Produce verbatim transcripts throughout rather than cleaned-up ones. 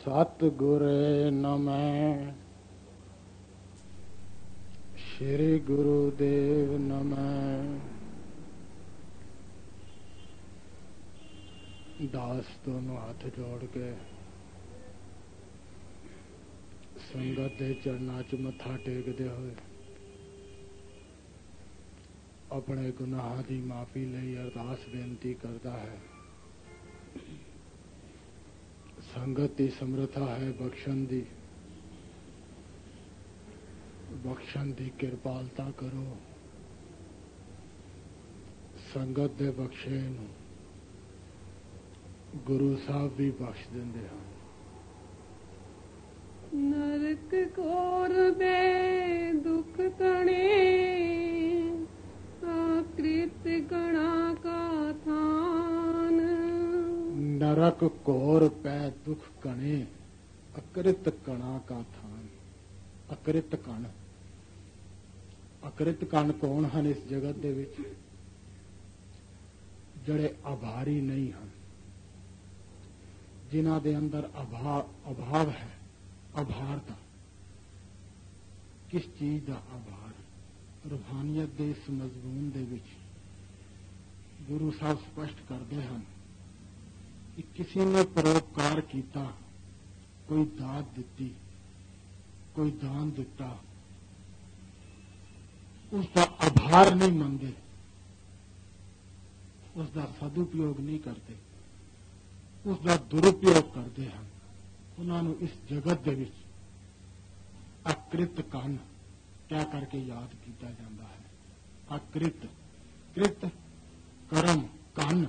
सतगुर नमः। श्री गुरुदेव नमः। दास दोनों हाथ जोड़ के संगत के चरणों च मत्था टेकदे हुए अपने गुनाह की माफी लई अरदास बेनती करता है। संगत की समर्था है बख्शन दी, बख्शन दी किरपालता करो। संगत दे बख्शे नूं गुरु साहब भी बख्श देंदे हैं। नरक कोर बे दुख कणे आकृत गणा का थान। नरक कोर पै दुख कणे अकृत कणा का थान। अकृत कण, अकृत कण कौन हन इस जगत दे विच? जड़े आभारी नहीं हैं, जिन्हां दे अंदर अभाव अभाव है। आभार का किस चीज का आभार? रूहानियत के इस मजमून दे विच गुरु साहब स्पष्ट करते हैं कि किसी ने परोपकार किया, कोई दात दिती, कोई दान दिता, उसका आभार नहीं मनते, उसका सदुपयोग नहीं करते, उसका दुरुपयोग करते हैं। उन्होंने इस जगत के विच अकृत कन क्या करके याद किया जाता है। अकृत कृत कर्म कन,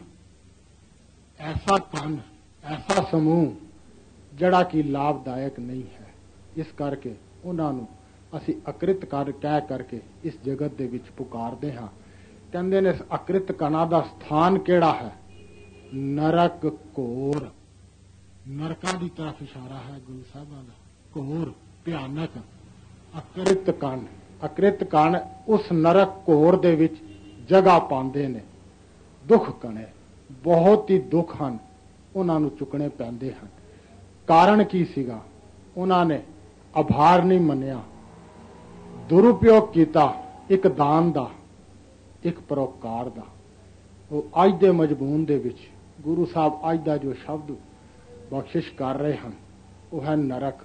ऐसा कन, ऐसा समूह जड़ा कि लाभदायक नहीं है। इस करके उन्होंने असी अकृत कर कह करके इस जगत के विच पुकारते हाँ। कहते ने इस अकृत कणा का स्थान केड़ा है? नरक कोर। नरका की तरफ इशारा है गुरु साहब का। कोर भयानक, अकृत कण। अकृत कण उस नरक कोर दे विच जगह पाते ने। दुख कणे, बहुत ही दुख हैं, उन्होंने चुकने पैंदे हैं। कारण की सीगा? उन्होंने आभार नहीं मनिया, दुरुपयोग किया एक दान दा, एक परोपकार दा। वो अज दे मजमून दे विच गुरु साहब अज दा जो शब्द बख्शिश कर रहे हैं वो है नरक।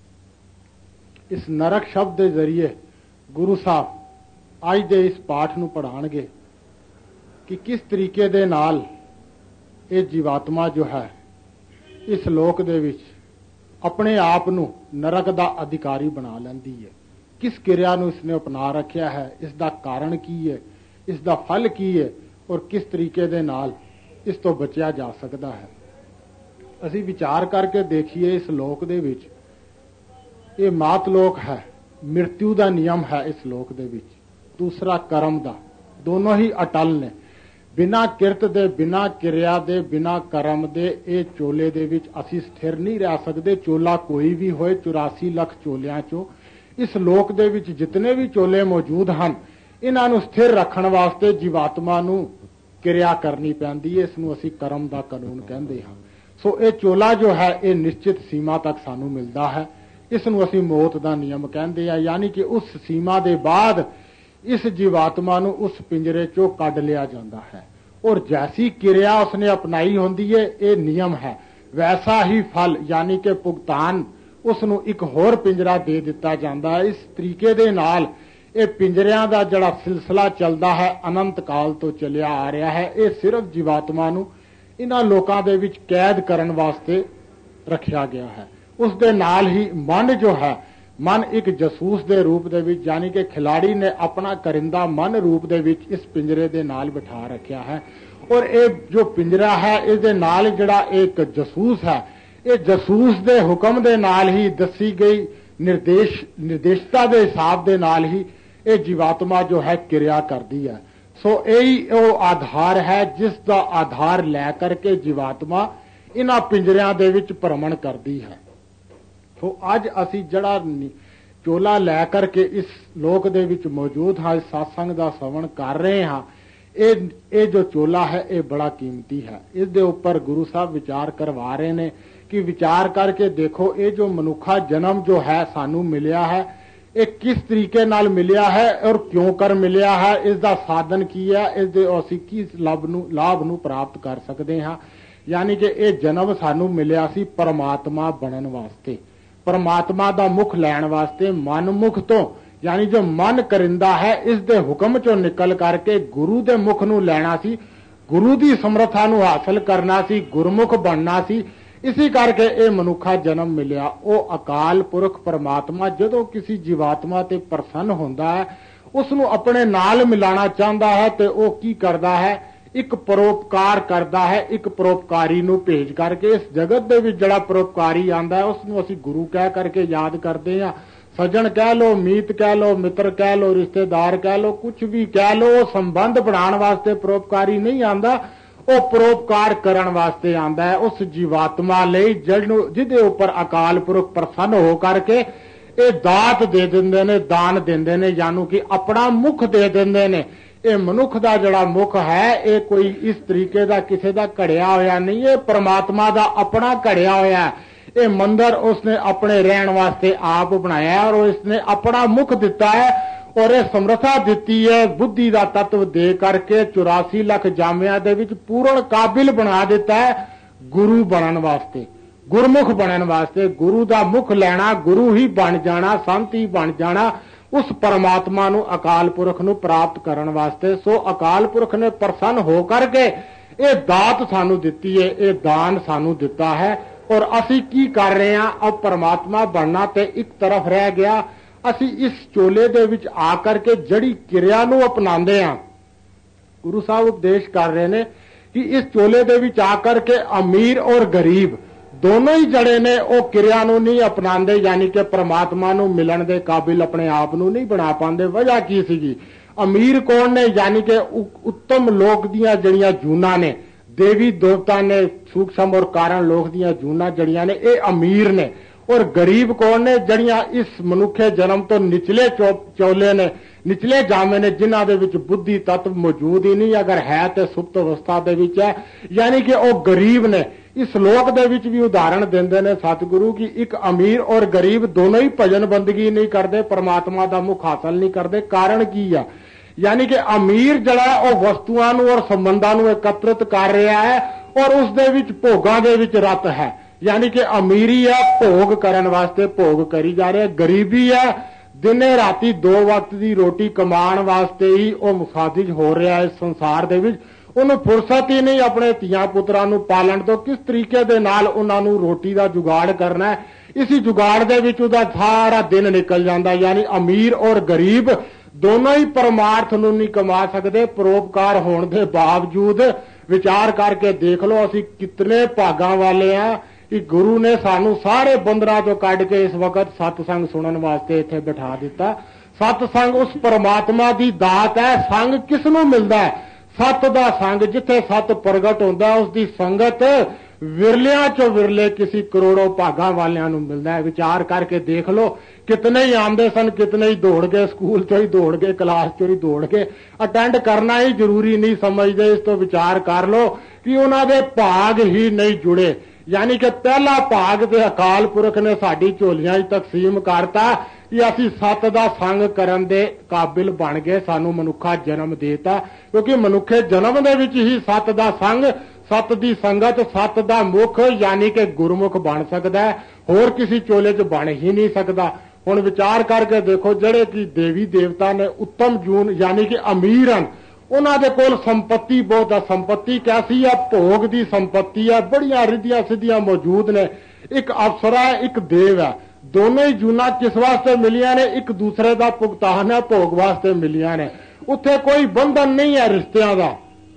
इस नरक शब्द के जरिए गुरु साहब अज दे इस पाठ नूं पढ़ाणगे कि किस तरीके दे नाल ये जीवात्मा जो है इस लोक दे विच अपने आप नूं नरक दा अधिकारी बना लैंदी है। किस क्रिया नूं इसने अपना रखिया है, इसदा कारण की है, इसदा फल की है और किस तरीके दे नाल इस तो बचिया जा सकता है। असी विचार करके देखिए इस लोक दे विच ये मात लोक है, मृत्यु का नियम है इस लोक दे विच, दूसरा कर्म दा, दोनों ही अटल ने। बिना किरत दे, बिना क्रिया दे, बिना कर्म दे ये चोले दे विच असी स्थिर नहीं रह सकते। चोला कोई भी होए, चौरासी लख चोलियां चो इस लोक दे विच जितने भी चोले मौजूद हैं, इन्हां स्थिर रखण वास्ते जीवात्मा नूं क्रिया करनी पैंदी है। इसनूं असी कर्म दा कानून कहंदे हां। सो ये चोला जो है ये निश्चित सीमा तक सानू मिलता है। इसनूं असी मौत का नियम कहते हैं, यानी कि उस सीमा के बाद इस जीवात्मा नूं उस पिंजरे चो कढ लिया जाता है और जैसी क्रिया उसने अपनाई होंदी है ये नियम है, वैसा ही फल यानी कि भुगतान उसनूं एक होर पिंजरा दे दिता जाता है। इस तरीके दे नाल ये पिंजरियां दा जड़ा सिलसिला चलता है अनंत काल तो चलिया आ रहा है। ये सिर्फ जीवात्मा नूं इन्हां लोकां दे विच कैद करन वास्ते रखिया गया है। उस दे नाल ही मन जो है, मन एक जसूस दे रूप दे विच यानी कि खिलाड़ी ने अपना करिंदा मन रूप दे विच इस पिंजरे दे नाल बिठा रखिया है। और ये जो पिंजरा है इस दे नाल जड़ा एक जसूस है, ये जसूस दे हुक्म दे नाल ही दसी गई निर्देश निर्देशता दे हिसाब दे नाल ही ये जीवात्मा जो है क्रिया करती है। सो यही वो आधार है जिसका आधार लै करके जीवात्मा इन्हां पिंजरियां दे विच भ्रमण करती है। तो अज असी जड़ा चोला लै करके इस लोक दे विच मौजूद हाँ, इस सत्संग दा श्रवण कर रहे हाँ, ये जो चोला है ये बड़ा कीमती है। इस दे उपर गुरु साहब विचार करवा रहे ने कि विचार करके देखो ये जो मनुखा जन्म जो है सानू मिलिया है ये किस तरीके नाल मिलिया है और क्यों कर मिलिया है, इसका साधन की है, इसके असीं की लाभ नू लाभ नू प्राप्त कर सकते हाँ। यानी कि ये जन्म सानू मिलिया सी परमात्मा बनन वास्ते, परमात्मा दा मुख लैण वास्ते, मन मुख तो यानी जो मन करिंदा है इस दे हुक्म चो निकल करके गुरु दे मुख नू लैना सी, गुरु दी समर्था नू हासिल करना सी, गुरमुख बनना सी। इसी करके ये मनुखा जन्म मिलिया। वो अकाल पुरख परमात्मा जदों किसी जीवात्मा ते प्रसन्न होंदा है उसनू अपने नाल मिलाना चाहता है तो वो की करता है, एक परोपकार करता है, एक परोपकारी नू भेज करके इस जगत दे विच जिहड़ा परोपकारी आंदा है उसनू असीं गुरु कह करके याद करते हैं। सजन कह लो, मीत कह लो, मित्र कह लो, रिश्तेदार कह लो, कुछ भी कह लो, वो संबंध बनाने वास्ते परोपकारी नहीं आंदा, वो परोपकार करन वास्ते आंदा है उस जीवात्मा लई जिहदे उपर अकाल पुरख प्रसन्न हो करके ये दात दे दिंदे ने, दान दिंदे ने, यानी कि अपना मुख दे दिंदे ने। ये मनुख दा जिहड़ा मुख है ये कोई इस तरीके दा किसी दा घड़िया होया नहीं, ये परमात्मा दा अपना घड़िया होया है। ये मंदिर उसने अपने रहन वास्ते आप बनाया और इसने अपना मुख दिता है और ये समर्था दिती है बुद्धि का तत्व दे करके चौरासी लाख जामिया दे विच पूर्ण काबिल बना दिता है गुरु बनन वास्ते, गुरमुख बनन वास्ते। गुरु का मुख लेना, गुरु ही बन जाना, संत ही बन जाना, उस परमात्मा नू अकाल पुरख नू प्राप्त करन वास्ते। सो अकाल पुरख ने प्रसन्न हो करके ये दात सानू दिती है, ये दान सानू दिता है और असी की कर रहे हैं। अब परमात्मा बनना ते एक तरफ रह गया, असी इस चोले दे विच आकर के जड़ी किरिया नू अपनांदे हां। गुरु साहब उपदेश कर रहे ने कि इस चोले दे विच आकर के अमीर और गरीब दोनों ही जड़े ने वो किरिया नू नहीं अपनांदे, यानी कि परमात्मा नू मिलन दे काबिल अपने आप नू नहीं बना पांदे। वजह की सीगी? अमीर कौन ने? यानी कि उत्तम लोक दियां जड़ियां जूना ने, देवी देवता ने, सूक्ष्म और कारण लोक दियां जूना जड़ियां ने, ये अमीर ने। और गरीब कौन ने? जड़ियां इस मनुखे जन्म तो निचले चोले ने, निचले जामे ने, जिन्हां दे विच बुद्धि तत्व मौजूद ही नहीं, अगर है तो सुप्त अवस्था दे विच है, यानी कि वो गरीब ने। इस लोक दे विच भी उदाहरण देंदे ने सतगुरु की एक अमीर और गरीब दोनों ही भजन बंदगी नहीं करते, परमात्मा दा मुख हासिल नहीं करते। कारण की है? यानी कि अमीर जड़ा वो वस्तुआं नू और संबंधां नू एकत्रित कर रहा है और उस दे विच भोगां दे विच रत है, यानी कि अमीरी है भोग करन वास्ते भोग करी जा रहे। गरीबी है दिने राती दो वक्त की रोटी कमान वास्ते ही वो मुसादिज हो रहा है इस संसार दे विच। उन्हें फुर्सत ही नहीं अपने धियां पुत्रां नू पालन तो, किस तरीके दे नाल उन्हां नू रोटी का जुगाड़ करना है, इसी जुगाड़ दे विच उहदा सारा दिन निकल जाता। यानी अमीर और गरीब दोनों ही परमार्थ नू नहीं कमा सकते। परोपकार होने के बावजूद विचार करके देख लो असी कितने भागां वाले हैं कि गुरु ने सानू सारे बंदरां चों कढ के इस वक्त सतसंग सुनन वास्ते इत्थे बिठा दिता। सतसंग उस परमात्मा की दात है। संग किस नू मिलदा है? सत दा संग, जिथे सत प्रगट होंदा उसकी संगत विरलियां चो विरले किसी करोड़ों भागां वालियां नू मिलदा है। विचार करके देख लो कितने ही आंदे सन, कितने ही दौड़ गए, स्कूल चो ही दौड़ गए, क्लास चो ही दौड़ गए, अटेंड करना ही जरूरी नहीं समझते। इस तो विचार कर लो कि उन्हां दे भाग ही नहीं जुड़े। यानी कि पहला भाग ते अकाल पुरख ने साडी झोलियां ही तकसीम करता कि असी सत दा संग करन दे काबिल बन गए, सानू मनुखा जन्म देता। क्योंकि मनुखे जन्म दे विच ही सत दा संग, सत दी संगत, सत दा मुख यानी कि गुरमुख बन सकदा है, होर किसी चोले च बन ही नहीं सकदा। हुण विचार करके देखो जड़े कि देवी देवता ने उत्तम जून यानी कि अमीर हैं, उन्हां दे कोल संपत्ति बहुत है। संपत्ति कैसी है? भोग दी संपत्ति है, बड़ियां रिद्धियां सिद्धियां मौजूद ने। एक अफसरा है, एक देव है, दोनों ही जूना किस वास्ते मिलियां ने? एक दूसरे का भुगतान है, भोग वास्ते मिलियां ने। उत्थे कोई बंधन नहीं है रिश्तियां का।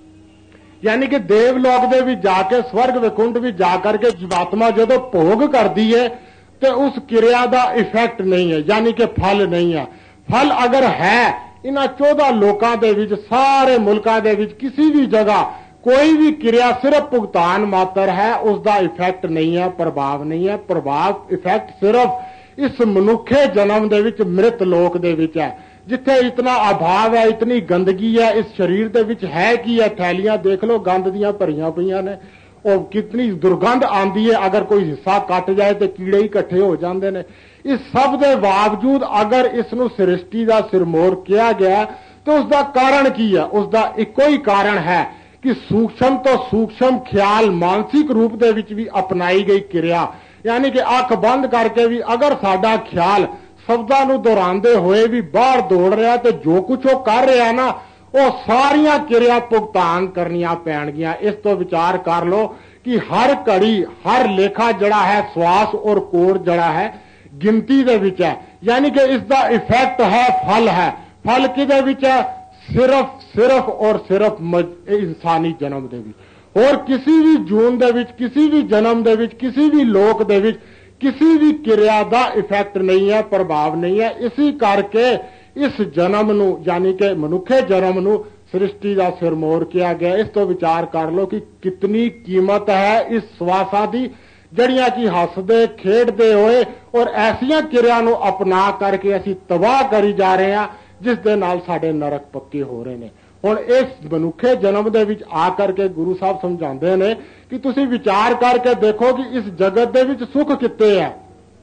यानी कि देवलोक दे भी जाके स्वर्ग विकुंठ भी जाकर के जीवात्मा जदों भोग करती है तो उस क्रिया का इफेक्ट नहीं है, यानी कि फल नहीं है। फल अगर है इन्हां चौदह लोकां दे विच, सारे मुल्कां दे विच किसी भी जगह कोई भी क्रिया सिर्फ भुगतान मात्र है, उसका इफेक्ट नहीं है, प्रभाव नहीं है। प्रभाव इफेक्ट सिर्फ इस मनुखे जन्म दे विच मृत लोक दे विच है, जिथे इतना अभाव है, इतनी गंदगी है इस शरीर दे विच है कि है। थैलियां देख लो गंद दियां भरियां पईयां ने, ਉਹ ਕਿਤਨੀ ਦੁਰਗੰਧ ਆਂਦੀ ਹੈ, ਅਗਰ ਕੋਈ ਹਿੱਸਾ ਕੱਟ ਜਾਏ ਤੇ ਕੀੜੇ ਹੀ ਇਕੱਠੇ ਹੋ ਜਾਂਦੇ ਨੇ। ਇਸ ਸਭ ਦੇ ਬਾਵਜੂਦ ਅਗਰ ਇਸ ਨੂੰ ਸ੍ਰਿਸ਼ਟੀ ਦਾ ਸਿਰਮੌਰ ਕਿਹਾ ਗਿਆ ਤਾਂ ਉਸ ਦਾ ਕਾਰਨ ਕੀ ਹੈ? ਉਸ ਦਾ ਇੱਕੋ ਹੀ ਕਾਰਨ ਹੈ ਕਿ ਸੂਖਸ਼ਮ ਤੋਂ ਸੂਖਸ਼ਮ ਖਿਆਲ ਮਾਨਸਿਕ ਰੂਪ ਦੇ ਵਿੱਚ ਵੀ ਅਪਣਾਈ ਗਈ ਕਿਰਿਆ, ਯਾਨੀ ਕਿ ਅੱਖ ਬੰਦ ਕਰਕੇ ਵੀ ਅਗਰ ਸਾਡਾ ਖਿਆਲ ਸ਼ਬਦਾਂ ਨੂੰ ਦੁਹਰਾਉਂਦੇ ਹੋਏ ਵੀ ਬਾਹਰ ਦੌੜ ਰਿਹਾ ਤੇ ਜੋ ਕੁਝ ਉਹ ਕਰ ਰਿਹਾ ਨਾ, ਉਹ ਸਾਰੀਆਂ ਕਿਰਿਆ ਭੁਗਤਾਨ ਕਰਨੀਆਂ ਪੈਣਗੀਆਂ। ਇਸ ਤੋਂ ਵਿਚਾਰ ਕਰ ਲਓ ਕਿ ਹਰ ਘੜੀ ਹਰ ਲੇਖਾ ਜਿਹੜਾ ਹੈ ਸਵਾਸ ਔਰ ਕੋੜ ਜਿਹੜਾ ਹੈ ਗਿਣਤੀ ਦੇ ਵਿੱਚ ਹੈ, ਯਾਨੀ ਕਿ ਇਸ ਦਾ ਇਫੈਕਟ ਹੈ, ਫਲ ਹੈ। ਫਲ ਕਿਹਦੇ ਵਿੱਚ ਹੈ? ਸਿਰਫ ਸਿਰਫ ਔਰ ਸਿਰਫ ਇਨਸਾਨੀ ਜਨਮ ਦੇ ਵਿੱਚ। ਹੋਰ ਕਿਸੇ ਵੀ ਜੂਨ ਦੇ ਵਿੱਚ, ਕਿਸੇ ਵੀ ਜਨਮ ਦੇ ਵਿੱਚ, ਕਿਸੇ ਵੀ ਲੋਕ ਦੇ ਵਿੱਚ ਕਿਸੇ ਵੀ ਕਿਰਿਆ ਦਾ ਇਫੈਕਟ ਨਹੀਂ ਹੈ, ਪ੍ਰਭਾਵ ਨਹੀਂ ਹੈ। ਇਸੇ ਕਰਕੇ ਇਸ ਜਨਮ ਨੂੰ ਯਾਨੀ ਕਿ ਮਨੁੱਖੇ ਜਨਮ ਨੂੰ ਸ੍ਰਿਸ਼ਟੀ ਦਾ ਸਿਰਮੌਰ ਕਿਹਾ ਗਿਆ। ਇਸ ਤੋਂ ਵਿਚਾਰ ਕਰ ਲਓ ਕਿ ਕਿਤਨੀ ਕੀਮਤ ਹੈ ਇਸ ਸਵਾਸਾਂ ਦੀ, ਜਿਹੜੀਆਂ ਕਿ ਹੱਸਦੇ ਖੇਡਦੇ ਹੋਏ ਔਰ ਐਸੀਆਂ ਕਿਰਿਆ ਨੂੰ ਅਪਣਾ ਕਰਕੇ ਅਸੀਂ ਤਬਾਹ ਕਰੀ ਜਾ ਰਹੇ ਹਾਂ ਜਿਸ ਦੇ ਨਾਲ ਸਾਡੇ ਨਰਕ ਪੱਕੇ ਹੋ ਰਹੇ ਨੇ। ਹੁਣ ਇਸ ਮਨੁੱਖੇ ਜਨਮ ਦੇ ਵਿੱਚ ਆ ਕਰਕੇ ਗੁਰੂ ਸਾਹਿਬ ਸਮਝਾਉਂਦੇ ਨੇ ਕਿ ਤੁਸੀਂ ਵਿਚਾਰ ਕਰਕੇ ਦੇਖੋ ਕਿ ਇਸ ਜਗਤ ਦੇ ਵਿੱਚ ਸੁੱਖ ਕਿੱਥੇ ਹੈ।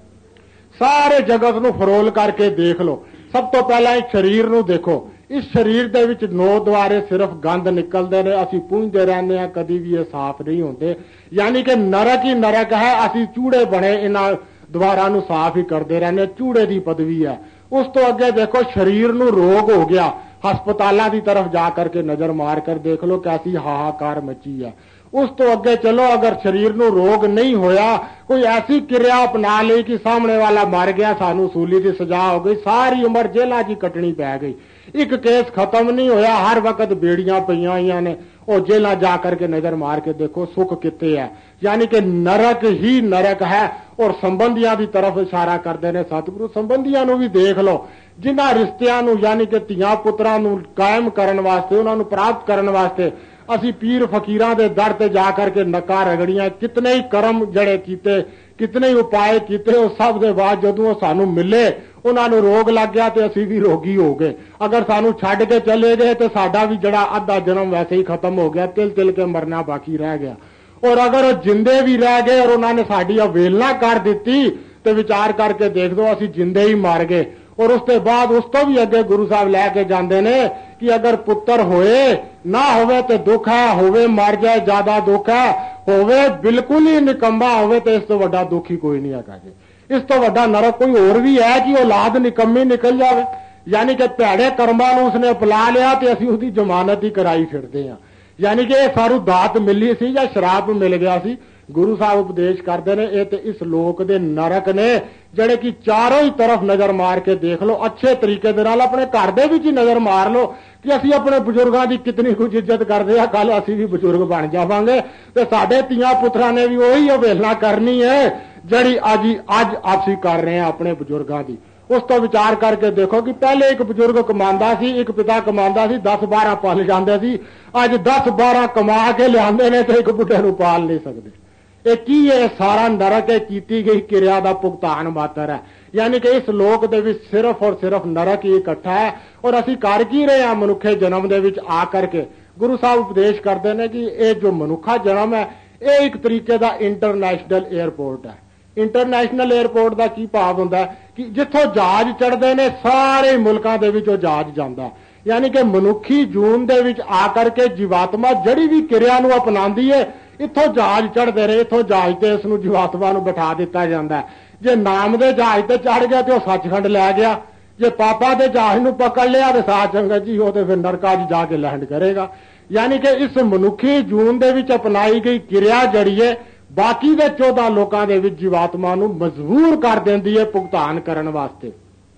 ਸਾਰੇ ਜਗਤ ਨੂੰ ਫਰੋਲ ਕਰਕੇ ਦੇਖ ਲਓ। ਸਭ ਤੋਂ ਪਹਿਲਾਂ ਇਸ ਸਰੀਰ ਨੂੰ ਦੇਖੋ। ਇਸ ਸਰੀਰ ਦੇ ਵਿੱਚ ਨੌ ਦੁਆਰੇ ਸਿਰਫ ਗੰਦ ਨਿਕਲਦੇ ਨੇ, ਅਸੀਂ ਪੂੰਝਦੇ ਰਹਿੰਦੇ ਹਾਂ, ਕਦੀ ਵੀ ਇਹ ਸਾਫ਼ ਨਹੀਂ ਹੁੰਦੇ, ਯਾਨੀ ਕਿ ਨਰਕ ਹੀ ਨਰਕ ਹੈ। ਅਸੀਂ ਚੂੜੇ ਬਣੇ ਇਹਨਾਂ ਦੁਆਰਾਂ ਨੂੰ ਸਾਫ਼ ਹੀ ਕਰਦੇ ਰਹਿੰਦੇ, ਚੂੜੇ ਦੀ ਪਦਵੀ ਹੈ। ਉਸ ਤੋਂ ਅੱਗੇ ਦੇਖੋ ਸਰੀਰ ਨੂੰ ਰੋਗ ਹੋ ਗਿਆ, ਹਸਪਤਾਲਾਂ ਦੀ ਤਰਫ ਜਾ ਕਰਕੇ ਨਜ਼ਰ ਮਾਰ ਕਰ ਦੇਖ ਲਓ ਕੈਸੀ ਹਾਹਾਕਾਰ ਮਚੀ ਹੈ। ਉਸ ਤੋਂ ਅੱਗੇ ਚਲੋ, ਅਗਰ ਸਰੀਰ ਨੂੰ ਰੋਗ ਨਹੀਂ ਹੋਇਆ, ਕੋਈ ਐਸੀ ਕਿਰਿਆ ਅਪਣਾ ਲਈ ਕਿ ਸਾਹਮਣੇ ਵਾਲਾ ਮਰ ਗਿਆ, ਸਾਨੂੰ ਸੂਲੀ ਦੀ ਸਜ਼ਾ ਹੋ ਗਈ, ਸਾਰੀ ਉਮਰ ਜੇਲ੍ਹਾਂ 'ਚ ਕੱਟਣੀ ਪੈ ਗਈ, ਇੱਕ ਕੇਸ ਖਤਮ ਨਹੀਂ ਹੋਇਆ, ਹਰ ਵਕਤ ਬੇੜੀਆਂ ਪਈਆਂ ਹੋਈਆਂ ਨੇ, ਉਹ ਜੇਲ੍ਹਾਂ ਜਾ ਕਰਕੇ ਨਜ਼ਰ ਮਾਰ ਕੇ ਦੇਖੋ ਸੁੱਖ ਕਿੱਥੇ ਹੈ। ਯਾਨੀ ਕਿ ਨਰਕ ਹੀ ਨਰਕ ਹੈ। ਔਰ ਸੰਬੰਧੀਆਂ ਦੀ ਤਰਫ ਇਸ਼ਾਰਾ ਕਰਦੇ ਨੇ ਸਤਿਗੁਰੂ। ਸੰਬੰਧੀਆਂ ਨੂੰ ਵੀ ਦੇਖ ਲਓ, ਜਿਨ੍ਹਾਂ ਰਿਸ਼ਤਿਆਂ ਨੂੰ ਯਾਨੀ ਕਿ ਧੀਆਂ ਪੁੱਤਰਾਂ ਨੂੰ ਕਾਇਮ ਕਰਨ ਵਾਸਤੇ, ਉਹਨਾਂ ਨੂੰ ਪ੍ਰਾਪਤ ਕਰਨ ਵਾਸਤੇ ਅਸੀਂ ਪੀਰ ਫਕੀਰਾਂ ਦੇ ਦਰ ਤੇ ਜਾ ਕਰਕੇ ਨੱਕਾਂ ਰਗੜੀਆਂ, ਕਿਤਨੇ ਹੀ ਕਰਮ ਜੜੇ ਕੀਤੇ, ਕਿਤਨੇ ਹੀ ਉਪਾਏ ਕੀਤੇ, ਉਹ ਸਭ ਦੇ ਬਾਅਦ ਜਦੋਂ ਉਹ ਸਾਨੂੰ ਮਿਲੇ, ਉਹਨਾਂ ਨੂੰ ਰੋਗ ਲੱਗ ਗਿਆ ਤੇ ਅਸੀਂ ਵੀ ਰੋਗੀ ਹੋ ਗਏ। ਅਗਰ ਸਾਨੂੰ ਛੱਡ ਕੇ ਚਲੇ ਗਏ ਤੇ ਸਾਡਾ ਵੀ ਜਿਹੜਾ ਅੱਧਾ ਜਨਮ ਵੈਸੇ ਹੀ ਖਤਮ ਹੋ ਗਿਆ, ਤਿਲ ਤਿਲ ਕੇ ਮਰਨਾ ਬਾਕੀ ਰਹਿ ਗਿਆ। ਔਰ ਅਗਰ ਉਹ ਜਿੰਦੇ ਵੀ ਰਹਿ ਗਏ ਔਰ ਉਹਨਾਂ ਨੇ ਸਾਡੀ ਅਵੇਲਨਾ ਕਰ ਦਿੱਤੀ ਤੇ ਵਿਚਾਰ ਕਰਕੇ ਦੇਖ ਦੋ, ਅਸੀਂ ਜਿੰਦੇ ਹੀ ਮਰ ਗਏ। ਔਰ ਉਸ ਤੋਂ ਬਾਅਦ ਉਸ ਤੋਂ ਵੀ ਅੱਗੇ ਗੁਰੂ ਸਾਹਿਬ ਲੈ ਕੇ ਜਾਂਦੇ ਨੇ ਕਿ ਅਗਰ ਪੁੱਤਰ ਹੋਏ ਨਾ ਹੋਵੇ ਤੇ ਦੁੱਖ ਹੈ, ਹੋਵੇ ਮਰ ਜਾਏ ਜ਼ਿਆਦਾ ਦੁੱਖ ਹੈ, ਹੋਵੇ ਬਿਲਕੁਲ ਹੀ ਨਿਕੰਮਾ ਹੋਵੇ ਤੇ ਇਸ ਤੋਂ ਵੱਡਾ ਦੁੱਖ ਹੀ ਕੋਈ ਨਹੀਂ ਹੈਗਾ ਜੀ। ਇਸ ਤੋਂ ਵੱਡਾ ਨਰਕ ਕੋਈ ਹੋਰ ਵੀ ਹੈ ਕਿ ਔਲਾਦ ਨਿਕੰਮੀ ਨਿਕਲ ਜਾਵੇ, ਯਾਨੀ ਕਿ ਭੈੜੇ ਕਰਮਾਂ ਨੂੰ ਉਸਨੇ ਅਪਣਾ ਲਿਆ ਤੇ ਅਸੀਂ ਉਹਦੀ ਜ਼ਮਾਨਤ ਹੀ ਕਰਾਈ ਫਿਰਦੇ ਹਾਂ। ਯਾਨੀ ਕਿ ਇਹ ਸਾਨੂੰ ਦਾਤ ਮਿਲੀ ਸੀ ਜਾਂ ਸ਼ਰਾਪ ਮਿਲ ਗਿਆ ਸੀ। ਗੁਰੂ ਸਾਹਿਬ ਉਪਦੇਸ਼ ਕਰਦੇ ਨੇ ਇਹ ਤੇ ਇਸ ਲੋਕ ਦੇ ਨਰਕ ਨੇ, ਜਿਹੜੇ ਕਿ ਚਾਰੋਂ ਹੀ ਤਰਫ ਨਜ਼ਰ ਮਾਰ ਕੇ ਦੇਖ ਲਓ, ਅੱਛੇ ਤਰੀਕੇ ਦੇ ਨਾਲ ਆਪਣੇ ਘਰ ਦੇ ਵਿੱਚ ਹੀ ਨਜ਼ਰ ਮਾਰ ਲਓ ਕਿ ਅਸੀਂ ਆਪਣੇ ਬਜ਼ੁਰਗਾਂ ਦੀ ਕਿਤਨੀ ਕੁਝ ਇੱਜ਼ਤ ਕਰਦੇ ਆ, ਕੱਲ ਅਸੀਂ ਵੀ ਬਜ਼ੁਰਗ ਬਣ ਜਾਵਾਂਗੇ ਤੇ ਸਾਡੇ ਧੀਆਂ ਪੁੱਤਰਾਂ ਨੇ ਵੀ ਉਹੀ ਅਵੇਲਨਾ ਕਰਨੀ ਹੈ ਜਿਹੜੀ ਅੱਜ ਅੱਜ ਅਸੀਂ ਕਰ ਰਹੇ ਹਾਂ ਆਪਣੇ ਬਜ਼ੁਰਗਾਂ ਦੀ। ਉਸ ਤੋਂ ਵਿਚਾਰ ਕਰਕੇ ਦੇਖੋ ਕਿ ਪਹਿਲੇ ਇੱਕ ਬਜ਼ੁਰਗ ਕਮਾਉਂਦਾ ਸੀ, ਇੱਕ ਪਿਤਾ ਕਮਾਉਂਦਾ ਸੀ, ਦਸ ਬਾਰਾਂ ਪਾਲ ਜਾਂਦੇ ਸੀ, ਅੱਜ ਦਸ ਬਾਰਾਂ ਕਮਾ ਕੇ ਲਿਆਉਂਦੇ ਨੇ ਤੇ ਇੱਕ ਬੁੱਢੇ ਨੂੰ ਪਾਲ ਨਹੀਂ ਸਕਦੇ। ਇਹ ਕੀ ਹੈ? ਸਾਰਾ ਨਰਕ ਹੈ, ਕੀਤੀ ਗਈ ਕਿਰਿਆ ਦਾ ਭੁਗਤਾਨ ਮਾਤਰ ਹੈ। ਯਾਨੀ ਕਿ ਇਸ ਲੋਕ ਦੇ ਵਿੱਚ ਸਿਰਫ ਔਰ ਸਿਰਫ ਨਰਕ ਹੀ ਇਕੱਠਾ ਹੈ। ਔਰ ਅਸੀਂ ਕਰ ਕੀ ਰਹੇ ਹਾਂ ਮਨੁੱਖੇ ਜਨਮ ਦੇ ਵਿੱਚ ਆ ਕਰਕੇ? ਗੁਰੂ ਸਾਹਿਬ ਉਪਦੇਸ਼ ਕਰਦੇ ਨੇ ਕਿ ਇਹ ਜੋ ਮਨੁੱਖਾ ਜਨਮ ਹੈ ਇਹ ਇੱਕ ਤਰੀਕੇ ਦਾ ਇੰਟਰਨੈਸ਼ਨਲ 에ਅਰਪੋਰਟ ਹੈ। ਇੰਟਰਨੈਸ਼ਨਲ 에ਅਰਪੋਰਟ ਦਾ ਕੀ ਭਾਵ ਹੁੰਦਾ ਕਿ ਜਿੱਥੋਂ ਜਹਾਜ਼ ਚੜ੍ਹਦੇ ਨੇ ਸਾਰੇ ਮੁਲਕਾਂ ਦੇ ਵਿੱਚ ਉਹ ਜਹਾਜ਼ ਜਾਂਦਾ। ਯਾਨੀ ਕਿ ਮਨੁੱਖੀ ਜੂਨ ਦੇ ਵਿੱਚ ਆ ਕਰਕੇ ਜੀਵਾਤਮਾ ਜਿਹੜੀ ਵੀ ਕਿਰਿਆ ਨੂੰ ਅਪਣਾਉਂਦੀ ਹੈ, ਇੱਥੋਂ ਜਹਾਜ਼ ਚੜ੍ਹਦੇ ਰਹੇ, ਇੱਥੋਂ ਜਹਾਜ਼ ਤੇ ਇਸ ਨੂੰ ਜੀਵਾਤਮਾ ਨੂੰ ਬਿਠਾ ਦਿੱਤਾ ਜਾਂਦਾ। ਜੇ ਨਾਮ ਦੇ ਜਹਾਜ਼ ਤੇ ਚੜ੍ਹ ਗਿਆ ਤੇ ਉਹ ਸੱਚਖੰਡ ਲੈ ਗਿਆ, ਜੇ ਪਾਪਾ ਦੇ ਜਹਾਜ਼ ਨੂੰ ਪਕੜ ਲਿਆ ਤੇ ਸਾਧ ਸੰਗਤ ਜੀ ਉਹ ਤੇ ਫਿਰ ਨਰਕਾਂ 'ਚ ਜਾ ਕੇ ਲੈਂਡ ਕਰੇਗਾ। ਯਾਨੀ ਕਿ ਇਸ ਮਨੁੱਖੀ ਜੂਨ ਦੇ ਵਿੱਚ ਅਪਣਾਈ ਗਈ ਕਿਰਿਆ ਜੜੀਏ ਬਾਕੀ ਦੇ ਚੌਦਾਂ ਲੋਕਾਂ ਦੇ ਵਿੱਚ ਜੀਵਾਤਮਾ ਨੂੰ ਮਜਬੂਰ ਕਰ ਦਿੰਦੀ ਹੈ ਭੁਗਤਾਨ ਕਰਨ ਵਾਸਤੇ।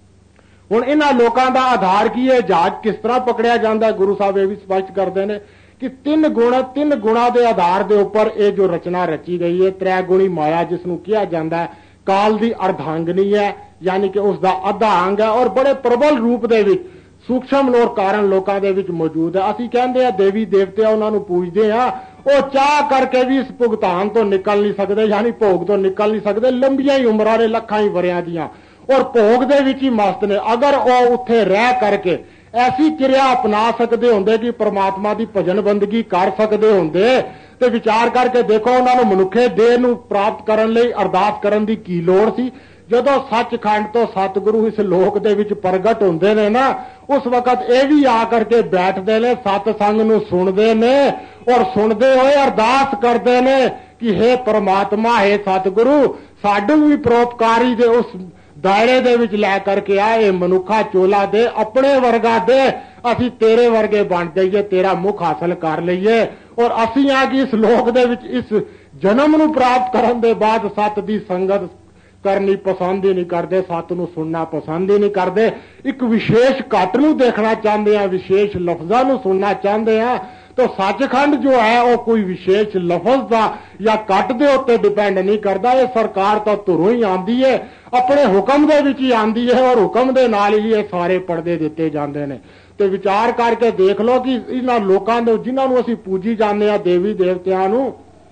ਹੁਣ ਇਹਨਾਂ ਲੋਕਾਂ ਦਾ ਆਧਾਰ ਕੀ ਹੈ? ਜਹਾਜ਼ ਕਿਸ ਤਰ੍ਹਾਂ ਪਕੜਿਆ ਜਾਂਦਾ? ਗੁਰੂ ਸਾਹਿਬ ਇਹ ਵੀ ਸਪਸ਼ਟ ਕਰਦੇ ਨੇ ਕਿ ਤਿੰਨ ਗੁਣ ਤਿੰਨ ਗੁਣਾ ਦੇ ਆਧਾਰ ਦੇ ਉੱਪਰ ਇਹ ਜੋ ਰਚਨਾ ਰਚੀ ਗਈ ਹੈ। ਤ੍ਰੈ ਗੁਣੀ ਮਾਇਆ ਜਿਸ ਨੂੰ ਕਿਹਾ ਜਾਂਦਾ, ਕਾਲ ਦੀ ਅਰਧਾਂਗਨੀ ਹੈ, ਯਾਨੀ ਕਿ ਉਸ ਦਾ ਅੱਧਾ ਅੰਗ ਹੈ ਔਰ ਬੜੇ ਪ੍ਰਬਲ ਰੂਪ ਦੇ ਵਿੱਚ ਸੂਖਸ਼ਮ ਲੋਰ ਕਾਰਨ ਲੋਕਾਂ ਦੇ ਵਿੱਚ ਮੌਜੂਦ ਹੈ। ਅਸੀਂ ਕਹਿੰਦੇ ਆ ਦੇਵੀ ਦੇਵਤੇ ਉਹਨਾਂ ਨੂੰ ਪੂਜਦੇ ਆ, ਉਹ ਚਾਹ ਕਰਕੇ ਵੀ ਇਸ ਭੁਗਤਾਨ ਤੋਂ ਨਿਕਲ ਨਹੀਂ ਸਕਦੇ, ਯਾਨੀ ਭੋਗ ਤੋਂ ਨਿਕਲ ਨਹੀਂ ਸਕਦੇ। ਲੰਬੀਆਂ ਹੀ ਉਮਰਾਂ ਨੇ, ਲੱਖਾਂ ਹੀ ਵਰਿਆਂ ਦੀਆਂ, ਔਰ ਭੋਗ ਦੇ ਵਿੱਚ ਹੀ ਮਸਤ ਨੇ। ਅਗਰ ਉਹ ਉੱਥੇ ਰਹਿ ਕਰਕੇ ਐਸੀ ਕਿਰਿਆ ਅਪਣਾ ਸਕਦੇ ਹੁੰਦੇ ਕਿ ਪਰਮਾਤਮਾ ਦੀ ਭਜਨ ਬੰਦਗੀ ਕਰ ਸਕਦੇ ਹੁੰਦੇ ਤੇ ਵਿਚਾਰ ਕਰਕੇ ਦੇਖੋ ਉਹਨਾਂ ਨੂੰ ਮਨੁੱਖੇ ਦੇਹ ਨੂੰ ਪ੍ਰਾਪਤ ਕਰਨ ਲਈ ਅਰਦਾਸ ਕਰਨ ਦੀ ਕੀ ਲੋੜ ਸੀ। ਜਦੋਂ ਸੱਚਖੰਡ ਤੋਂ ਸਤਿਗੁਰੂ ਇਸ ਲੋਕ ਦੇ ਵਿੱਚ ਪ੍ਰਗਟ ਹੁੰਦੇ ਨੇ ਨਾ, ਉਸ ਵਕਤ ਇਹ ਵੀ ਆ ਕਰਕੇ ਬੈਠਦੇ ਨੇ, ਸਤਸੰਗ ਨੂੰ ਸੁਣਦੇ ਨੇ ਔਰ ਸੁਣਦੇ ਹੋਏ ਅਰਦਾਸ ਕਰਦੇ ਨੇ ਕਿ हे ਪਰਮਾਤਮਾ, हे ਸਤਿਗੁਰੂ, ਸਾਨੂੰ ਵੀ ਪਰਉਪਕਾਰੀ ਦੇ ਉਸ ਦਾਇਰੇ ਦੇ ਵਿੱਚ ਲੈ ਕਰਕੇ ਆਏ, ਮਨੁੱਖਾ ਚੋਲਾ ਦੇ, ਆਪਣੇ ਵਰਗਾ ਦੇ, ਅਸੀਂ ਤੇਰੇ ਵਰਗੇ ਬਣ ਜਾਈਏ, ਤੇਰਾ ਮੁਖ ਹਾਸਲ ਕਰ ਲਈਏ। ਔਰ ਅਸੀਂ ਆ ਕਿ ਇਸ ਲੋਕ ਦੇ ਵਿੱਚ ਇਸ ਜਨਮ ਨੂੰ ਪ੍ਰਾਪਤ ਕਰਨ ਦੇ ਬਾਅਦ ਸਤ ਦੀ ਸੰਗਤ ਕਰਨੀ ਪਸੰਦ ਹੀ ਨਹੀਂ ਕਰਦੇ, ਸਤ ਨੂੰ ਸੁਣਨਾ ਪਸੰਦ ਹੀ ਨਹੀਂ ਕਰਦੇ, ਇੱਕ ਵਿਸ਼ੇਸ਼ ਘਟ ਨੂੰ ਦੇਖਣਾ ਚਾਹੁੰਦੇ ਆ, ਵਿਸ਼ੇਸ਼ ਲਫ਼ਜ਼ਾਂ ਨੂੰ ਸੁਣਨਾ ਚਾਹੁੰਦੇ ਆ। तो सचखंड जो है वो कोई विशेष लफज का या कट दे उत्ते डिपेंड नहीं करता। ये सरकार तो धुरों ही आंदी है, अपने हुक्म दे विच ही आंदी है और हुक्म दे नाल ही ये सारे पर्दे दिते जांदे ने। ते विचार करके देख लो कि इन्हां लोकां दे जिन्हां नूं असीं पूजी जांदे आ देवी देवतियां नूं,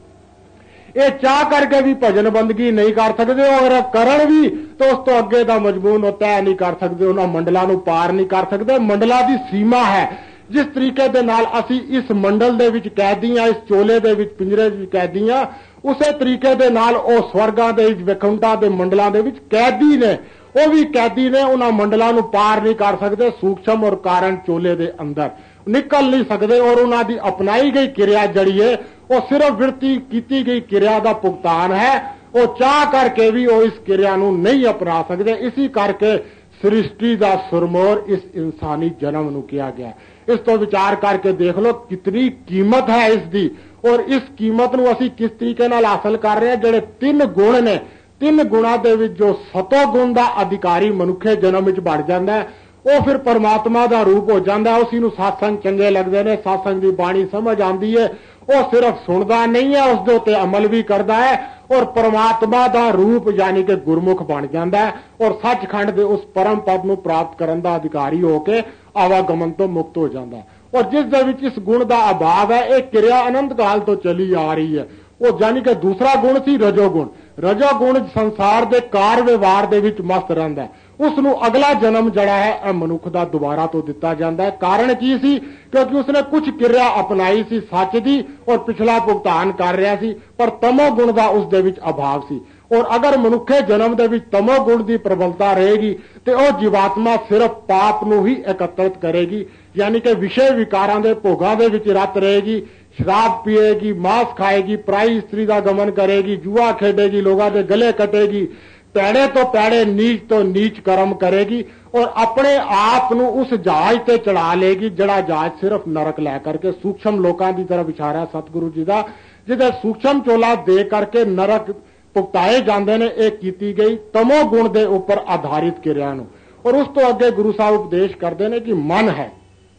ये चाह करके भी भजन बंदगी नहीं कर सकते, अगर करन भी तो उस तो अगे दा मजमून तय नहीं कर सकते, उन्हां मंडलां नूं पार नहीं कर सकते। मंडलां दी सीमा है, जिस तरीके दे नाल असी इस मंडल दे विच कैदी हां, इस चोले दे विच पिंजरे विच कैदी हां, उसे तरीके दे नाल ओ स्वर्गां दे विच वैकुंठां दे मंडलां दे विच कैदी ने, वो भी कैदी ने, उन्हां मंडलां नूं पार नहीं कर सकते। सूक्ष्म और कारण चोले दे अंदर निकल नहीं सकते और उन्हां दी अपनाई गई क्रिया जड़ी है वो सिर्फ वृत्ति कीती गई क्रिया दा भुगतान है, वो चाह करके भी वो इस क्रिया नूं नहीं अपना सकते। इसी करके सृष्टि का सुरमोर इस इंसानी जन्म नूं किया गया। इस तो विचार करके देख लो कितनी कीमत है इसकी, और इस कीमत नूं असीं किस तरीके नाल हासिल कर रहे हैं। जिहड़े तीन गुण ने, तीन गुणां दे विच जो सतो गुण का अधिकारी मनुखे जन्म विच बढ़ जाता है, वो फिर परमात्मा का रूप हो जाता है। उसी नूं सत्संग चंगे लगते हैं, सत्संग की बाणी समझ आती है, वो सिर्फ सुनता नहीं है, उसके उत्ते अमल भी करता है और परमात्मा का रूप यानी कि गुरमुख बन जाता है और सचखंड के उस परम पद को प्राप्त करने का अधिकारी होकर आवागमन तो मुक्त हो जाता है। और जिस दे विच इस गुण का अभाव है, एक क्रिया अनंत काल तो चली आ रही है। वो यानी कि दूसरा गुण सी रजोगुण। रजोगुण संसार के कार व्यवहार दे विच मस्त रहिंदा है, उसनूं अगला जन्म जड़ा है मनुख का दोबारा तो दिता जाता है। कारण की सी, क्योंकि उसने कुछ क्रिया अपनाई सी सच दी और पिछला भुगतान कर रहा सी, पर तमो गुण का उस दे विच अभाव सी। और अगर मनुखे जन्म दे विच तमो गुण की प्रबलता रहेगी तो वह जीवात्मा सिर्फ पाप नूं ही एकत्रित करेगी, यानी कि विषय विकारां दे भोगां दे विच रत रहेगी, शराब पिएगी, मांस खाएगी, पराई स्त्री का गमन करेगी, जुआ खेडेगी, लोगों के गले कटेगी, पैड़े तो पैड़े नीच तो नीच कर्म करेगी और अपने आप नूं उस जहाज ते चढ़ा लेगी जड़ा जहाज सिर्फ नरक लै करके सूक्ष्म लोकां दी तरफ इशारा सतगुरु जी का, जिहदे सूक्ष्म चोला दे करके नरक भुगताए जाते हैं। एक कीती गई तमो गुण के उपर आधारित क्रिया नूं। और उस तो अगे गुरु साहब उपदेश करते हैं कि मन है,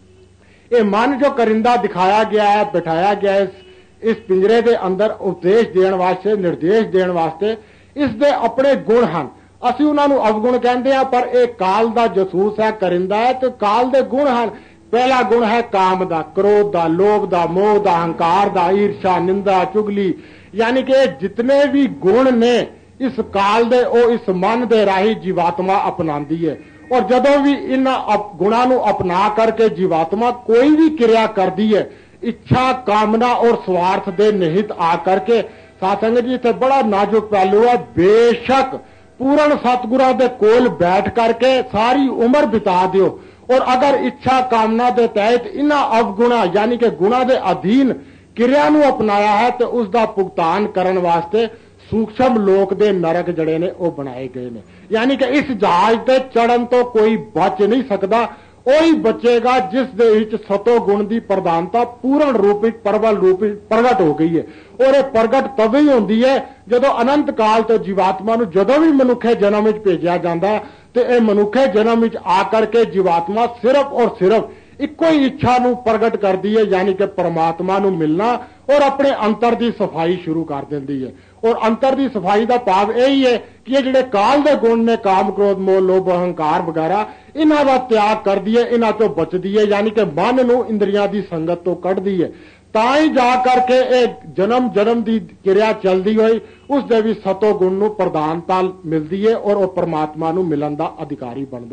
ये मन जो करिंदा दिखाया गया है, बिठाया गया है इस, इस पिंजरे के अंदर उपदेश देने वास्ते, निर्देश देने वास्ते, इसके अपने गुण हैं। असीं उन्हां नूं अवगुण कहते हैं, पर एक काल का जसूस है, करिंदा है, तो काल के गुण हैं। पहला गुण है काम दा, क्रोध दा, लोभ दा, मोह दा, अहंकार दा, ईर्षा, निंदा, चुगली, यानी कि जितने भी गुण ने इस काल दे ओ इस मन दे राही जीवात्मा अपनाती है। और जदों भी इन गुणों नूं अपना करके जीवात्मा कोई भी क्रिया करती है, इच्छा, कामना और स्वार्थ दे निहित आ करके, सत्संग जी इत्थे बड़ा नाजुक पहलू है, बेशक पूर्ण सतगुरां दे कोल बैठ करके सारी उम्र बिता दियो और अगर इच्छा कामना के तहत इन्हां अवगुणा यानी कि गुणा के अधीन क्रिया नूं अपनाया है तो उसका भुगतान करने वास्ते सूक्ष्म लोक दे नरक जड़े ने वो बनाए गए ने। यानी कि इस जहाज ते चढ़न तो कोई बच नहीं सकता, वही बचेगा जिस दे विच सतो गुण की प्रधानता पूर्ण रूप प्रबल रूप प्रगट हो गई है। और ये प्रगट तब ही होती है जदों अनंत काल तो जीवात्मा नूं जदों भी मनुखे जन्म विच भेजा जाता है तो यह मनुखे जन्म विच आकर के जीवात्मा सिर्फ और सिर्फ इको ही इच्छा नूं प्रगट करती है, यानी कि परमात्मा नूं मिलना, और अपने अंतर की सफाई शुरू कर देती है। और अंतर की सफाई का भाव यही है कि ये जिहड़े काल दे गुण ने, काम, क्रोध, मोह, लोभ, अहंकार वगैरह, इन्हां दा त्याग कर दी है, इन्हां तो बचदी है, यानी कि मन नूं इंद्रियां की संगत तो कढ़दी है। तां ही जा करके एक जन्म जन्म की क्रिया चलती हुई उस दे भी सतो गुण नूं प्रधानता मिलती है और वह परमात्मा नूं मिलन दा अधिकारी बनता है।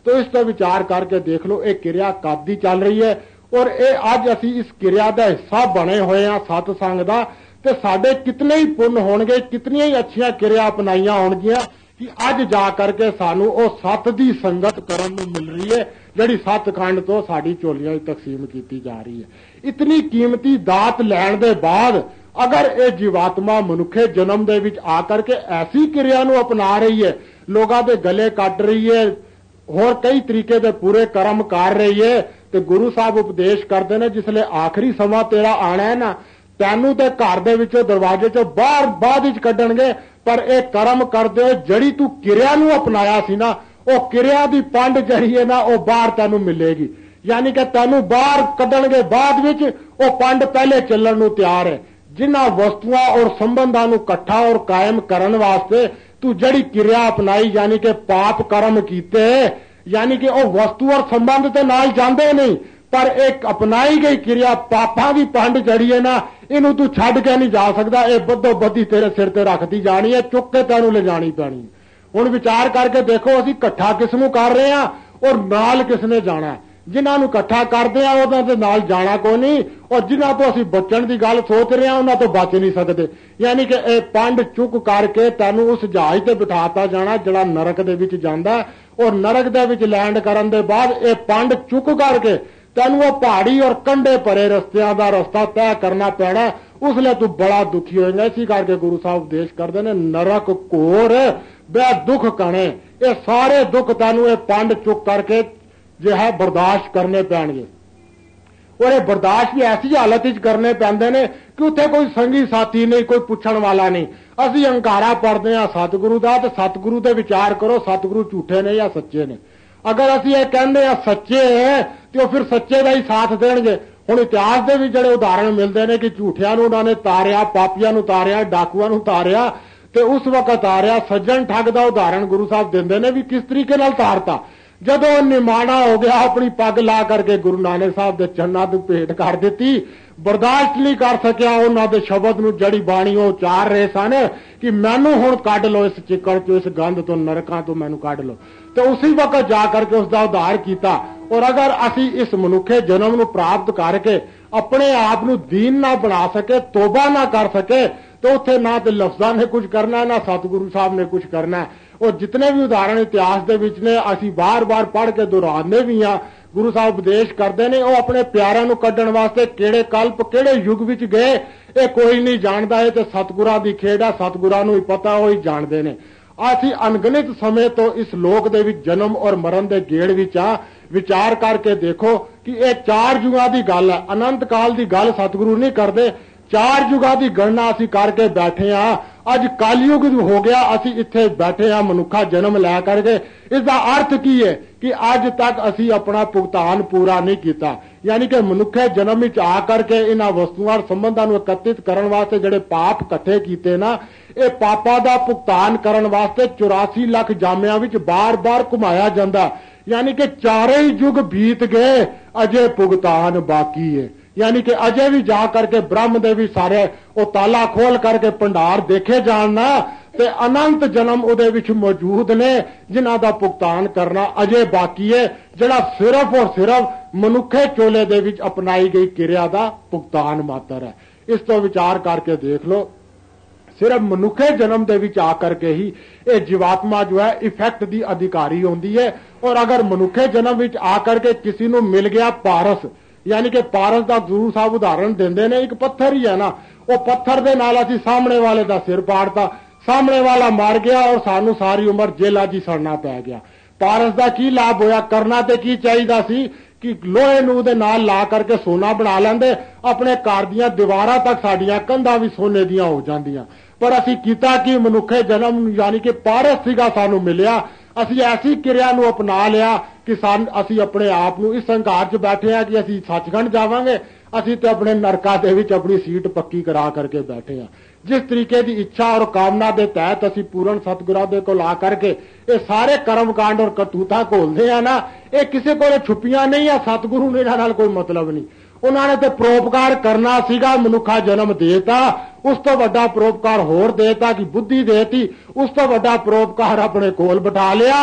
तो इस पर विचार करके देख लो, एक क्रिया कद दी चल रही है और ये अज असी इस क्रिया का हिस्सा बने हुए हैं सतसंग का, ते साडे कितने ही पुण्य होणगे, कितनी ही अच्छियां क्रिया अपनाइया होणगियां कि अज जा करके सानू ओ सत दी संगत करन नूं मिल रही है, जिहड़ी सतखंड तो साडी झोलियां तकसीम की जा रही है। इतनी कीमती दात लैण दे बाद अगर ये जीवात्मा मनुखे जन्म दे विच आकर के ऐसी क्रिया नूं अपना रही है, लोगों के गले कट रही है, होर कई तरीके दे पूरे कर्म कर रही है, तो गुरु साहब उपदेश करते हैं जिसले आखिरी समा तेरा आना है ना, तैनू ते घर दे विचों दरवाजे चों बाहर बाद विच कड्डणगे, पर एक कर्म करदे हो जड़ी तू क्रिया नूं अपनाया सी ना, ओ क्रिया दी पंड जड़ी है ना ओ बाहर तैनू मिलेगी। यानी कि तैनू बाहर कड्डणगे बाद विच ओ पंड पहले चलण नूं तैयार है। जिन्हां वस्तुआं और संबंधां नूं इकट्ठा और कायम करन वास्ते तू जड़ी क्रिया अपनाई, यानी कि पाप कर्म कीते, यानी कि ओ वस्तु और संबंध ते नाल जांदे नहीं, पर एक अपनाई गई क्रिया पापां दी पंड जड़ी है ना, इनू तू छड्ड के नहीं जा सकदा, ये बदो बदी तेरे सिर ते रखती जानी है, चुक के तैनू ले जानी पैनी। हुण विचार करके देखो असीं इकट्ठा किसनूं कर रहे हां और नाल किसने जाना है। जिन्हां नूं इकट्ठा करदे आ उहनां दे नाल जाना कोई नहीं, और जिन्हां तो असीं बचण दी गल सोच रहे हां उहनां तो बच नहीं सकदे। यानी कि ये पंड चुक करके तैनू उस जहाज ते बिठाता जाना जिहड़ा नरक दे विच जांदा, और नरक दे विच लैंड करन दे बाद ये पंड चुक करके तैनू वो पहाड़ी और कंढे भरे रस्तियां दा रस्ता तय करना पैना, उसले तू बड़ा दुखी होएगा। इसी करके गुरु साहब उपदेश करते हैं, नरक घोर बे दुख कणे, ये सारे दुख तैनू ये पंड चुक करके जो है बर्दाश्त करने पैणगे, और ये बर्दाश्त भी ऐसी हालत च करने पैंदे ने कि उत्थे कोई संगी साथी नहीं, कोई पुछण वाला नहीं। असीं अंकारा पढ़दे हां सतगुरु दा, ते सतगुरु दे विचार करो सतगुरु झूठे ने या सच्चे ने। अगर असीं ये कहंदे हां सच्चे है तो फिर सच्चे का ही साथ देणगे। हुण इतिहास दे विच जिहड़े उदाहरण मिलदे ने कि झूठियां नूं उन्होंने तारिया, पापियां नूं तारिया, डाकुआं नूं तारिया, ते उस वक्त तारिया। सज्जन ठग दा उदाहरण गुरु साहब दिंदे ने भी किस तरीके नाल तारता। जदों निमाणा हो गया अपनी पग ला करके गुरु नानक साहब दे चन्नां नूं भेंट कर दित्ती, बर्दाश्त नहीं कर सकिया उन्हां दे शब्द नूं, जड़ी बाणी ओ उचार रहे सन कि मैनू हुण कढ लो इस चिक्कड़ चों, इस गंद तो, नरकां तो मैनू कढ लो। तो उसी वक्त जा करके उसका उद्धार किया। और अगर असी इस मनुखे जन्म नूं प्राप्त करके अपने आप नूं दीन ना बना सके, तोबा ना कर सके, तो उत्थे ना तो लफ्जां ने कुछ करना है, ना सतगुरु साहब ने कुछ करना है। और जितने भी उदाहरण इतिहास दे विच ने असी बार बार पढ़ के दोहराने भी हाँ। गुरु साहब उपदेश करते हैं वो अपने प्यारों नूं कड्ढण वास्ते किहड़े कल्प किहड़े युग विच गए ये कोई नहीं जानता है, तो सतगुरां दी खेड है, सतगुरां नूं ही पता, वो ही जानते ने। असी अनगिनत समय तो इस लोक दे विच जन्म और मरण दे गेड़ विच आ। विचार करके देखो कि ये चार युगां दी गल है, अनंत काल दी गल सतगुरु नहीं करते। चार युगां दी गणना असी करके बैठे हाँ। अज कलयुग हो गया, असी इत्थे बैठे हाँ मनुखा जन्म लै करके। इसका अर्थ की है कि अज तक असी अपना भुगतान पूरा नहीं किया। यानी कि मनुखे जन्म विच आ करके इन्हां वस्तुआं और संबंधां नूं एकत्रित करन वास्ते जिहड़े पाप इकट्ठे कीते ना, ये पापां दा भुगतान करन वास्ते चौरासी लाख जामियां विच बार बार घुमाया जांदा। यानी कि चारे ही युग बीत गए, अजे भुगतान बाकी है। यानी कि अजे भी जा करके ब्रह्म दे भी सारे वो ताला खोल करके भंडार देखे जान ना, ते अनंत जन्म उहदे विच मौजूद ने जिन्हां दा भुगतान करना अजे बाकी है, जिहड़ा सिर्फ और सिर्फ मनुखे चोले दे विच अपनाई गई क्रिया दा भुगतान मात्र है। इस तो विचार करके देख लो, सिर्फ मनुखे जन्म दे विच आकर के ही ये जीवात्मा जो है इफेक्ट दी अधिकारी होंदी है। और अगर मनुखे जन्म विच आकर के किसी नूं मिल गया पारस, यानी कि पारस का गुरु साहब उदाहरण देंदे ने, एक पत्थर ही है ना, वो पत्थर दे नाल असीं सामने वाले दा सिर पाड़ता, सामने वाला मर गया और सानू सारी उम्र जेला जी सड़ना पै गया। पारस का की लाभ होया? करना ते की चाहिदा सी कि लोहे नूं दे नाल ला करके सोना बना लैंदे, अपने घर दीयां दीवारां तक साडीयां कंधां भी सोने दीयां हो जांदियां। पर असीं कीता कि मनुखे जन्म यानी कि पारस सीगा सानू मिलिया, असीं ऐसी क्रिया नूं अपना लिया कि सान असीं अपने आप नूं इस संघार च बैठे हैं कि असीं सचखंड जावांगे, असीं ते अपने नरका दे विच अपनी सीट पक्की करा करके बैठे हैं। जिस तरीके की इच्छा और कामना के तहत असीं पूर्ण सतगुरां दे कोल आ करके ये सारे कर्म कांड और करतूतां घोलदे हैं ना, ये किसी को छुपियां नहीं है। सतगुरु ने इन्हां नाल कोई मतलब नहीं। उन्होंने तो परोपकार करना सीगा, मनुखा जन्म देता, उस तो वड्डा परोपकार होर देता कि बुद्धि देती, उस तो वड्डा परोपकार अपने कोल बिठा लिया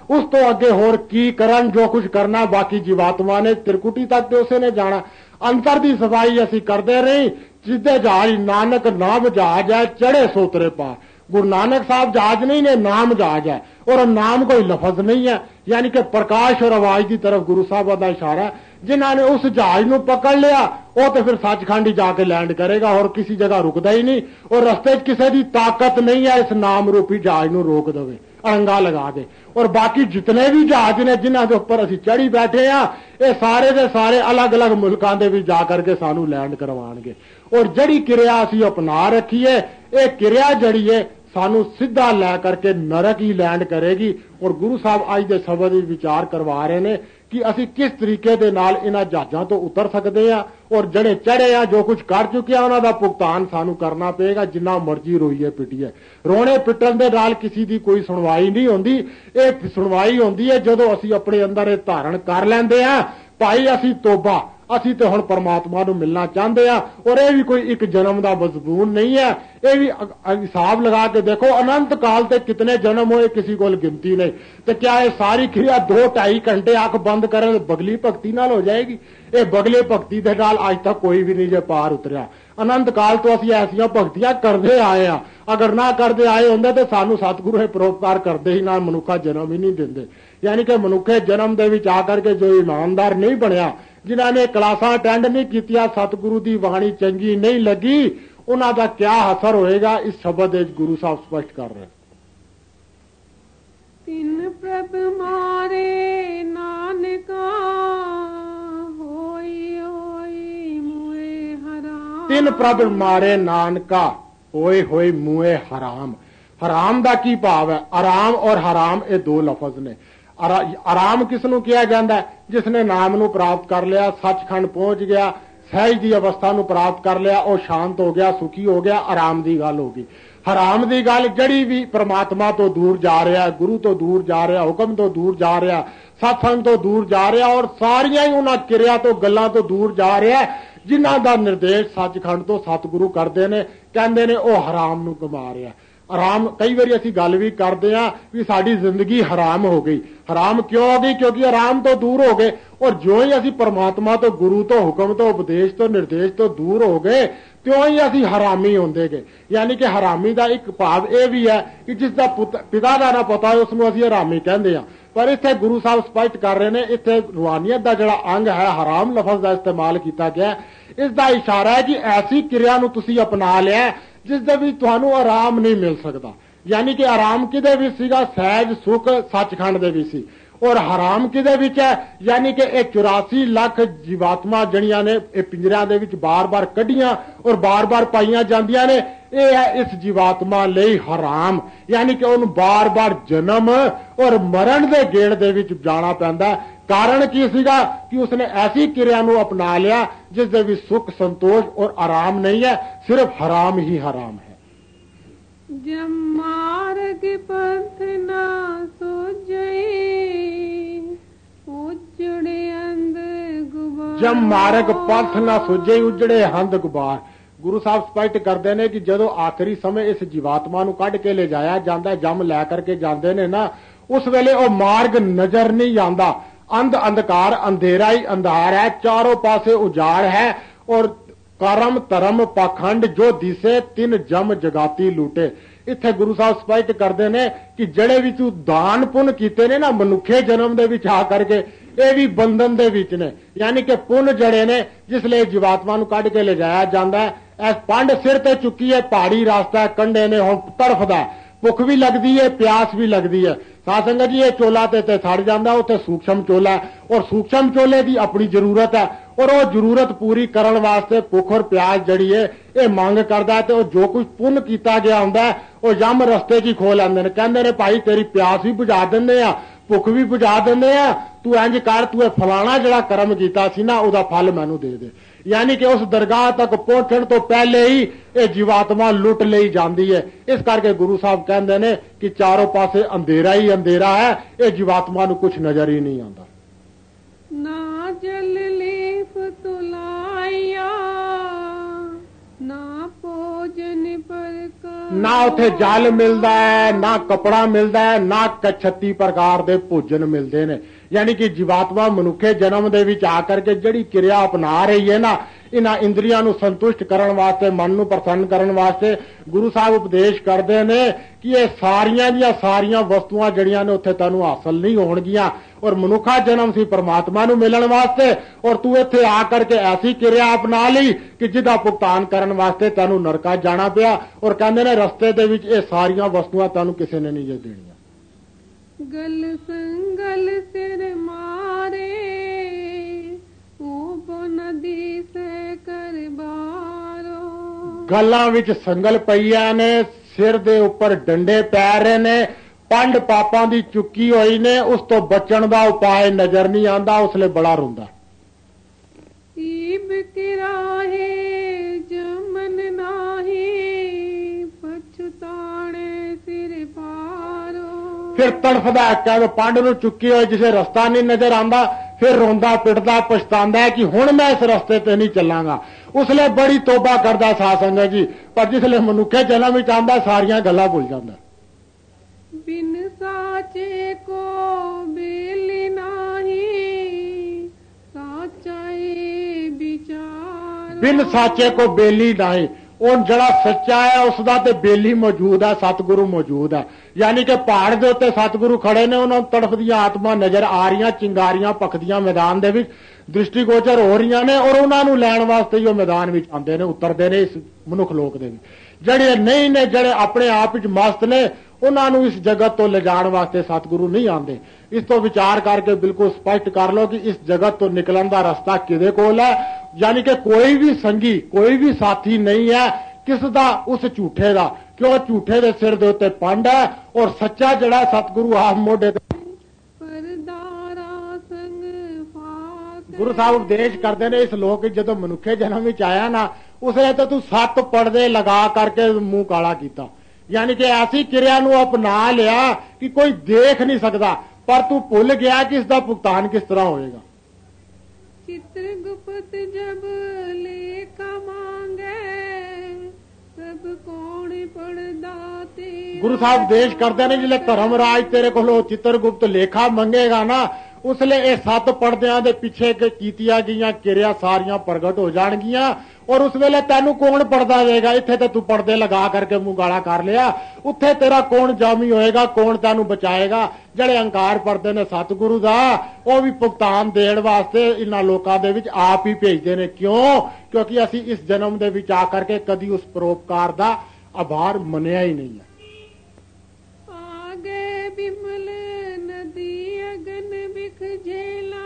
ਉਸ ਤੋਂ ਅੱਗੇ ਹੋਰ ਕੀ ਕਰਨ, ਜੋ ਕੁਝ ਕਰਨਾ ਬਾਕੀ ਜੀਵਾਤਮਾ ਨੇ, ਤਿਰਕੁਟੀ ਤੱਕ ਤੇ ਉਸੇ ਨੇ ਜਾਣਾ। ਅੰਤਰ ਦੀ ਸਫਾਈ ਅਸੀਂ ਕਰਦੇ ਰਹੀ। ਜਿੱਦੇ ਜਹਾਜ਼ ਨਾਨਕ ਨਾਮ ਜਹਾਜ਼ ਹੈ, ਚੜੇ ਸੋਤਰੇ ਪਾ। गुरु नानक साहब जहाज नहीं ने, नाम जहाज है, और नाम कोई लफज नहीं है, यानी कि प्रकाश और आवाज की तरफ गुरु साहब का इशारा है। जिन्होंने उस जहाज को पकड़ लिया वो तो फिर सचखंड ही जाके लैंड करेगा और किसी जगह रुकता ही नहीं, और रस्ते किसी की ताकत नहीं है इस नाम रूपी जहाज को रोक दे, अड़ंगा लगा दे। और बाकी जितने भी जहाज ने जिन्हों के उपर असी चढ़ी बैठे हैं, ये सारे के सारे अलग अलग मुल्कों के भी जाकर के सानू लैंड करवाएंगे। और जड़ी क्रिया असी अपना रखी है, ये क्रिया जड़ी है सानू सीधा लै करके नरक ही लैंड करेगी। और गुरु साहब अज के शब्द विचार करवा रहे हैं कि असी किस तरीके दे नाल इन्हां जहाजां तो उतर सकते हैं, और जड़े चढ़े आ जो कुछ कर चुके हैं उन्हां दा भुगतान सानू करना पेगा। जिन्ना मर्जी रोईए पिटिए, रोने पिटन दे नाल किसी दी कोई सुनवाई नहीं होंदी। ये सुनवाई होंदी है जदों असी अपने अंदर ये धारण कर लैंदे आ भाई असी तोबा, असी तो हुण परमात्मा नूं मिलना चाहते हैं। और यह भी कोई एक जन्म का मजबून नहीं है, यह भी हिसाब लगा के देखो अनंत काल से कितने जन्म होए किसी को गिनती नहीं। तो क्या ये सारी क्रिया दो ढाई घंटे अख बंद करें बगली भगती नाल हो जाएगी? ये बगले भगती दे नाल अज तक कोई भी नहीं जे पार उतरिया। अनंत काल तो असी ऐसिया भगतियां करते आए हैं, अगर ना करते आए होंगे तो सानू सतगुरु परोपकार करते ही ना मनुखा जन्म ही नहीं देंगे। यानी कि मनुखे जन्म दे विच आकर के जो ईमानदार नहीं बनया, जिन्होंने क्लासा अटेंड नहीं कीतिया, सतगुरु की वाणी चंगी नहीं लगी, उन्हां दा क्या असर होएगा इस शब्द विच गुरु साहब स्पष्ट कर रहे। तिन प्रभ मारे नानका होई होई मुए हराम। तिन प्रभ मारे नानका होए होए मुए हराम। हराम दा की भाव है? आराम और हराम ये दो लफज ने। आराम किसनू किया जाता है? जिसने नाम नू प्राप्त कर लिया, सचखंड पहुंच गया, सहज की अवस्था नू प्राप्त कर लिया, और शांत हो गया, सुखी हो गया, आराम की गल होगी। हराम की गल जड़ी भी परमात्मा तो दूर जा रहा है, गुरु तो दूर जा रहा, हुक्म तो दूर जा रहा, सत्संग तो दूर जा रहा, और सारिया ही उन्होंने क्रिया तो गल्लां तो दूर जा रहा है, जिन्हां दा निर्देश सचखंड तो सतगुरु करते हैं, कहते हैं वह हराम नू कमा रहा। हराम कई बार असी गल भी करते हैं भी साडी जिंदगी हराम हो गई। हराम क्यों हो गई? क्योंकि हराम तो दूर हो गए, और जो ही असी परमात्मा तो गुरु तो हुक्म तो उपदेश तो निर्देश तो दूर हो गए, त्यों ही असी हरामी होंदे गए। यानी कि हरामी का एक भाव यह भी है कि जिसका पिता का ना पता है उसनूं असी हरामी कहंदे आ। पर इत्थे गुरु साहब स्पष्ट कर रहे हैं, इत्थे रूहानियत का जिहड़ा अंग है हराम लफज का इस्तेमाल किया गया, इसका इशारा है कि ऐसी क्रिया नूं तुसीं अपना लिया जिस दे विच तुहानूं आराम नहीं मिल सकता। यानी कि आराम किदे विच सीगा? सहज सुख सचखंड दे विच सी। और हराम किदे विच है? यानी कि ये चौरासी लाख जीवात्मा जड़ियां ने पिंजरियां दे विच बार बार कढ़ियां और बार बार पाईयां जांदियां ने, ये है इस जीवात्मा लई हराम। यानी कि उन्हें बार बार जन्म और मरण दे गेड़ दे विच जाना पैंदा। कारण की सीगा कि उसने ऐसी क्रिया नूं अपना लिया जिस दे विच सुख संतोष और आराम नहीं है, सिर्फ हराम ही हराम है। जब मार्ग पथ ना सूझे उजड़े अंध गुबार। जब मार्ग पथ ना सूझे उजड़े अंध गुबार। गुरु साहब स्पष्ट करते हैं कि जदों आखिरी समय इस जीवात्मा नूं कढ के ले जाया जाता, जम लै करके जाते ने ना, उस वेले वह मार्ग नजर नहीं आता। अंध अंधकार अंधेरा ही अंधार है, चारों पासे उजाड़ है, और करम धर्म पाखंड जो दिसे तिन जम जगाती लूटे। इत्थे गुरु साहब स्पष्ट करते हैं कि जड़े भी तू दान पुण्य कीते ने ना मनुखे जन्म दे विच आ करके, ये भी बंधन दे विच ने। यानी कि पुण्य जड़े ने जिसले जीवात्मा नूं कढ के ले जाया जाता है, ऐस पंड सिर ते चुकी है, पहाड़ी रास्ता कंढे ने हुण तड़फदा, भुख भी लगती है, प्यास भी लगती है। साध संगत जी ये चोला ते ते सड़ जाता, उत्थे सूक्ष्म चोला है, और सूक्ष्म चोले की अपनी जरूरत है, और वो जरूरत पूरी करने वास्ते भुख और प्यास जड़ी है ये मांग करता है। तो जो कुछ पुण्य किया गया होंदा है वो यम रस्ते च खो लैंदे ने, कहंदे ने भाई तेरी प्यास भी बुझा दिंदे आ, भुख भी बुझा दिंदे आ, तू इंज कर, तू फलाना जिहड़ा कर्म कीता सी ना उहदा फल मैनू दे दे। यानी कि उस दरगाह तक पहुंचण तो पहले ही ये जीवात्मा लुट ली जाती है। इस करके गुरु साहब कहते हैं कि चारों पासे अंधेरा ही अंधेरा है, ये जीवात्मा नूं कुछ नजर ही नहीं आता। ना जल लेप तुलाया ना भोजन पर का ਨਾ ਉੱਥੇ ਜਲ ਮਿਲਦਾ ਹੈ, ਨਾ ਕਪੜਾ ਮਿਲਦਾ ਹੈ, ਨਾ ਛੱਤੀ ਪ੍ਰਕਾਰ ਦੇ ਭੋਜਨ ਮਿਲਦੇ ਨੇ। ਯਾਨੀ ਕਿ ਜੀਵਾਤਮਾ ਮਨੁੱਖੇ ਜਨਮ ਦੇ ਵਿੱਚ ਆ ਕਰਕੇ ਜਿਹੜੀ ਕਿਰਿਆ ਅਪਣਾ ਰਹੀ ਹੈ ਨਾ, ਇਹਨਾਂ ਇੰਦਰੀਆਂ ਨੂੰ ਸੰਤੁਸ਼ਟ ਕਰਨ ਵਾਸਤੇ, ਮਨ ਨੂੰ ਪ੍ਰਸੰਨ ਕਰਨ ਵਾਸਤੇ ਗੁਰੂ ਸਾਹਿਬ ਉਪਦੇਸ਼ ਕਰਦੇ ਨੇ ਕਿ ਇਹ ਸਾਰੀਆਂ ਦੀਆਂ ਸਾਰੀਆਂ ਵਸਤੂਆਂ ਜਿਹੜੀਆਂ ਨੇ ਉੱਥੇ ਤੈਨੂੰ ਹਾਸਲ ਨਹੀਂ ਹੋਣਗੀਆਂ। ਔਰ ਮਨੁੱਖਾ ਜਨਮ ਸੀ ਪਰਮਾਤਮਾ ਨੂੰ ਮਿਲਣ ਵਾਸਤੇ, ਔਰ ਤੂੰ ਇੱਥੇ ਆ ਕਰਕੇ ਐਸੀ ਕਿਰਿਆ ਅਪਣਾ ਲਈ ਕਿ ਜਿਹਦਾ ਭੁਗਤਾਨ ਕਰਨ ਵਾਸਤੇ ਤੈਨੂੰ ਨਰਕਾਂ ਜਾਣਾ ਪਿਆ। ਔਰ ਕਹਿੰਦੇ ਨੇ ਰਸਤੇ ਦੇ ਵਿੱਚ ਇਹ ਸਾਰੀਆਂ ਵਸਤੂਆਂ ਤੈਨੂੰ ਕਿਸੇ ਨੇ ਨਹੀਂ ਜੇ ਦੇਣੀਆਂ। ਗਲ ਸੰਗਲ ਸਿਰ ਮਾਰੇ ਉਹ ਨਦੀ ਸੇ ਕਰ ਬਾਰੋ। ਗਲਾਂ ਵਿੱਚ ਸੰਗਲ ਪਈਆਂ ਨੇ, ਸਿਰ ਦੇ ਉੱਪਰ ਡੰਡੇ ਪੈ ਰਹੇ ਨੇ, ਪੰਡ ਪਾਪਾਂ ਦੀ ਚੁੱਕੀ ਹੋਈ ਨੇ, ਉਸ ਤੋਂ ਬਚਣ ਦਾ ਉਪਾਅ ਨਜ਼ਰ ਨਹੀਂ ਆਉਂਦਾ। ਉਸ ਲਈ ਬੜਾ ਰੋਂਦਾ। ਈਬ ਕਿਰਾਹੇ ਜਮਨ ਨਾਹੀ ਪਛਤਾਣੇ ਸਿਰ ਪਾਰੋ। ਫਿਰ ਤੜਫਦਾ ਕਹਿੰਦਾ ਪੰਡ ਨੂੰ ਚੁੱਕੀ ਹੋਈ ਜਿਸੇ ਰਸਤਾ ਨਹੀਂ ਨਜ਼ਰ ਆਉਂਦਾ, ਫਿਰ ਰੋਂਦਾ ਪਿੱਟਦਾ ਪਛਤਾਉਂਦਾ ਕਿ ਹੁਣ ਮੈਂ ਇਸ ਰਸਤੇ ਤੇ ਨਹੀਂ ਚੱਲਾਂਗਾ। ਉਸ ਲਈ ਬੜੀ ਤੋਬਾ ਕਰਦਾ ਸਾਧ ਸੰਗਤ ਜੀ, ਪਰ ਜਿਸਲੇ ਮਨੁੱਖੇ ਜਨਮ ਵਿੱਚ ਆਉਂਦਾ ਸਾਰੀਆਂ ਗੱਲਾਂ ਭੁੱਲ ਜਾਂਦਾ। ਬਿਨ ਸਾਚੇ ਕੋ ਬੇਲੀ ਨਾਹੀ ਸਾਚਾਏ ਵਿਚਾਰ। ਬਿਨ ਸਾਚੇ ਕੋ ਬੇਲੀ ਨਹੀਂ, ਉਹ ਜਿਹੜਾ ਸੱਚਾ ਹੈ ਉਸ ਦਾ ਤੇ ਬੇਲੀ ਮੌਜੂਦ ਹੈ, ਸਤਿਗੁਰੂ ਮੌਜੂਦ ਹੈ। ਯਾਨੀ ਕਿ ਪਹਾੜ ਦੇ ਉੱਤੇ ਸਤਿਗੁਰੂ ਖੜੇ ਨੇ, ਉਹਨਾਂ ਨੂੰ ਤੜਫਦੀਆਂ ਆਤਮਾ ਨਜ਼ਰ ਆ ਰਹੀਆਂ, ਚਿੰਗਾਰੀਆਂ ਪੱਕਦੀਆਂ ਮੈਦਾਨ ਦੇ ਵਿੱਚ ਦ੍ਰਿਸ਼ਟੀਗੋਚਰ ਹੋ ਰਹੀਆਂ ਨੇ, ਔਰ ਉਹਨਾਂ ਨੂੰ ਲੈਣ ਵਾਸਤੇ ਹੀ ਉਹ ਮੈਦਾਨ ਵਿੱਚ ਆਉਂਦੇ ਨੇ, ਉਤਰਦੇ ਨੇ ਇਸ ਮਨੁੱਖ ਲੋਕ ਦੇ ਵਿੱਚ। ਜਿਹੜੇ ਨਹੀਂ ਨੇ, ਜਿਹੜੇ ਆਪਣੇ ਆਪ ਵਿੱਚ ਮਸਤ ਨੇ, ਉਹਨਾਂ ਨੂੰ ਇਸ ਜਗਤ ਤੋਂ ਲਿਜਾਣ ਵਾਸਤੇ ਸਤਿਗੁਰੂ ਨਹੀਂ ਆਉਂਦੇ। ਇਸ ਤੋਂ ਵਿਚਾਰ ਕਰਕੇ ਬਿਲਕੁਲ ਸਪਸ਼ਟ ਕਰ ਲਓ ਕਿ ਇਸ ਜਗਤ ਤੋਂ ਨਿਕਲਣ ਦਾ ਰਸਤਾ ਕਿਹਦੇ ਕੋਲ ਹੈ। ਯਾਨੀ ਕਿ ਕੋਈ ਵੀ ਸੰਗੀ, ਕੋਈ ਵੀ ਸਾਥੀ ਨਹੀਂ ਹੈ ਕਿਸ ਦਾ, ਉਸ ਝੂਠੇ ਦਾ, ਕਿਉਂ ਝੂਠੇ ਦੇ ਸਿਰ ਦੇ ਉੱਤੇ ਪੰਡ ਹੈ, ਔਰ ਸੱਚਾ ਜਿਹੜਾ ਸਤਿਗੁਰੂ ਆਪ ਮੋਢੇ ਤੇ। ਗੁਰੂ ਸਾਹਿਬ ਉਪਦੇਸ਼ ਕਰਦੇ ਨੇ ਇਸ ਲੋਕ ਜਦੋਂ ਮਨੁੱਖੇ ਜਨਮ ਵਿੱਚ ਆਇਆ ਨਾ, ਉਸ ਵੇਲੇ ਤਾਂ ਤੂੰ ਸੱਤ ਪਰਦੇ ਲਗਾ ਕਰਕੇ ਮੂੰਹ ਕਾਲਾ ਕੀਤਾ। ਯਾਨੀ ਕਿ ਐਸੀ ਕਿਰਿਆ ਨੂੰ ਅਪਣਾ ਲਿਆ ਕਿ ਕੋਈ ਦੇਖ ਨਹੀਂ ਸਕਦਾ, ਪਰ ਤੂੰ ਭੁੱਲ ਗਿਆ ਕਿ ਇਸ ਦਾ ਭੁਗਤਾਨ ਕਿਸ ਤਰ੍ਹਾਂ ਹੋਏਗਾ। चित्रगुप्त जब लेखा मांगे सब कौन पढ़दा तेरा। गुरु साहब देश करते ने जिले धर्मराज तेरे को चित्रगुप्त लेखा मंगेगा ना, उसले ये सत्त पड़दियां दे पिछे के कीतियां गईयां किरिया सारियां प्रगट हो जाणगियां, और उस वेले तेनू कौन पढ़दा देगा। इत्थे ते तू पर्दे लगा करके मुंह गाला कर लिया, उत्थे तेरा कौन जामी होएगा, कौन तेनू बचाएगा। ਜਿਹੜੇ अंकार पढ़दे ने सतगुरु दा ਉਹ ਵੀ ਭੁਗਤਾਨ ਦੇਣ ਵਾਸਤੇ इन्हां लोकां दे विच आप ही भेजदे ने। क्यों? क्योंकि असीं इस जन्म दे विच आ करके कदी उस परोपकार दा आभार मनिया ही नहीं है। आगे बिमल नदी अगन बिख झेला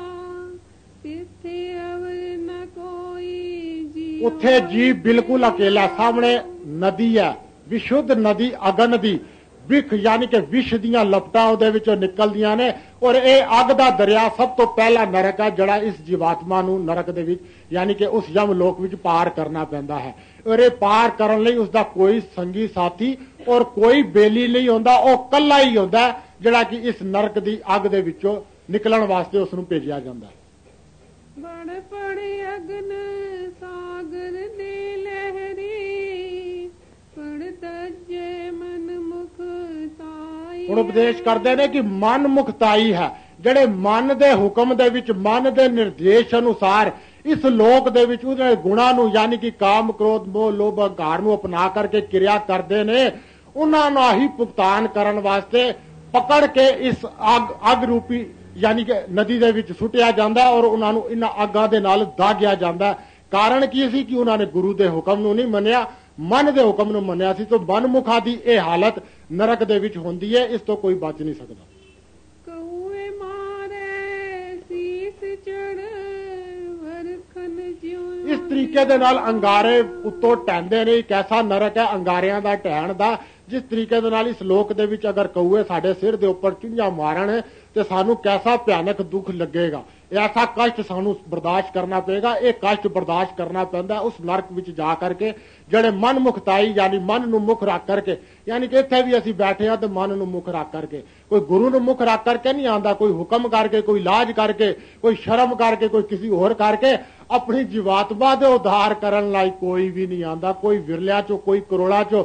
तिथे अवर न कोई जी। उत्थे जी बिल्कुल अकेला, सामने नदी है, विशुद्ध नदी अगन दी विख यानी कि विष दियां लपटां उहदे विचों निकलदियां ने, और यह अग दा दरिया सब तो पहला नरक है जिहड़ा इस जीवात्मा नूं नरक दे विच यानी कि उस यम लोक विच पार करना पैंदा है। और ये पार करन लई उसदा कोई संगी साथी और कोई बेली नहीं होंदा, ओ कल्ला ही होंदा जिहड़ा कि इस नरक दी अग दे विचों निकलण वास्ते उस नूं भेजिया जांदा है। बड़ पड़े अगन सागर दे लहरी पड़ तजे मन मुखताई। ਹੁਣ ਉਪਦੇਸ਼ ਕਰਦੇ ਨੇ ਕਿ ਮਨ ਮੁਖਤਾਈ ਹੈ, ਜਿਹੜੇ ਮਨ ਦੇ ਹੁਕਮ ਦੇ ਵਿੱਚ ਮਨ ਦੇ ਨਿਰਦੇਸ਼ ਅਨੁਸਾਰ ਇਸ ਲੋਕ ਦੇ ਵਿੱਚ ਉਹਦੇ ਗੁਣਾਂ ਨੂੰ ਯਾਨੀ ਕਿ ਕਾਮ ਕ੍ਰੋਧ ਮੋਹ ਲੋਭ ਅਹੰਕਾਰ ਨੂੰ ਅਪਣਾ ਕਰਕੇ ਕਿਰਿਆ ਕਰਦੇ ਨੇ, ਉਹਨਾਂ ਨੂੰ ਹੀ ਭੁਗਤਾਨ ਕਰਨ ਵਾਸਤੇ ਪਕੜ ਕੇ ਇਸ ਅੱਗ ਅੱਗ ਰੂਪੀ ਯਾਨੀ ਕਿ ਨਦੀ ਦੇ ਵਿੱਚ ਸੁੱਟਿਆ ਜਾਂਦਾ, ਔਰ ਉਹਨਾਂ ਨੂੰ ਇਹਨਾਂ ਅੱਗਾਂ ਦੇ ਨਾਲ ਦਾਗਿਆ ਜਾਂਦਾ। ਕਾਰਨ ਕੀ ਸੀ ਕਿ ਉਹਨਾਂ ਨੇ ਗੁਰੂ ਦੇ ਹੁਕਮ ਨੂੰ ਨਹੀਂ ਮੰਨਿਆ, ਮਨ ਦੇ ਹੁਕਮ ਨੂੰ ਮੰਨਿਆ ਸੀ। ਤਾਂ ਮਨਮੁਖਾਂ ਦੀ ਇਹ ਹਾਲਤ ਨਰਕ ਦੇ ਵਿੱਚ ਹੁੰਦੀ ਹੈ, ਇਸ ਤੋਂ ਕੋਈ ਬਚ ਨਹੀਂ ਸਕਦਾ। ਕਉਏ ਮਾਰੇ ਸੀਸ ਚੜ ਵਰਖਨ ਜਿਉ। ਇਸ ਤਰੀਕੇ ਦੇ ਨਾਲ ਅੰਗਾਰੇ ਉੱਤੋਂ ਟਹਿੰਦੇ ਨੇ। ਇੱਕ ਐਸਾ ਨਰਕ ਹੈ ਅੰਗਾਰਿਆਂ ਦਾ ਟਹਿਣ ਦਾ, ਜਿਸ ਤਰੀਕੇ ਦੇ ਨਾਲ ਇਸ ਲੋਕ ਦੇ ਵਿੱਚ ਅਗਰ ਕਊਏ ਸਾਡੇ ਸਿਰ ਦੇ ਉੱਪਰ ਚੁੰਝਾਂ ਮਾਰਨ ਤੇ ਸਾਨੂੰ ਕੈਸਾ ਭਿਆਨਕ ਦੁੱਖ ਲੱਗੇਗਾ। ऐसा कष्ट सानू बर्दाश्त करना पेगा। ये कष्ट बर्दाश्त करना पैंदा उस नरक विच जा करके जेड़े मन मुखताई यानी मन नू मुख रख करके, यानी कि इत्थे भी असीं बैठे हां ते मन नू मुख रख करके, कोई गुरु नू मुख रख करके नहीं आंदा, कोई हुक्म करके, कोई लाज करके, कोई शर्म करके, कोई किसी होर करके अपनी जीवात्मा दे उद्धार करन लाई कोई भी नहीं आंदा। कोई विरलिया चो, कोई करोड़ा चो,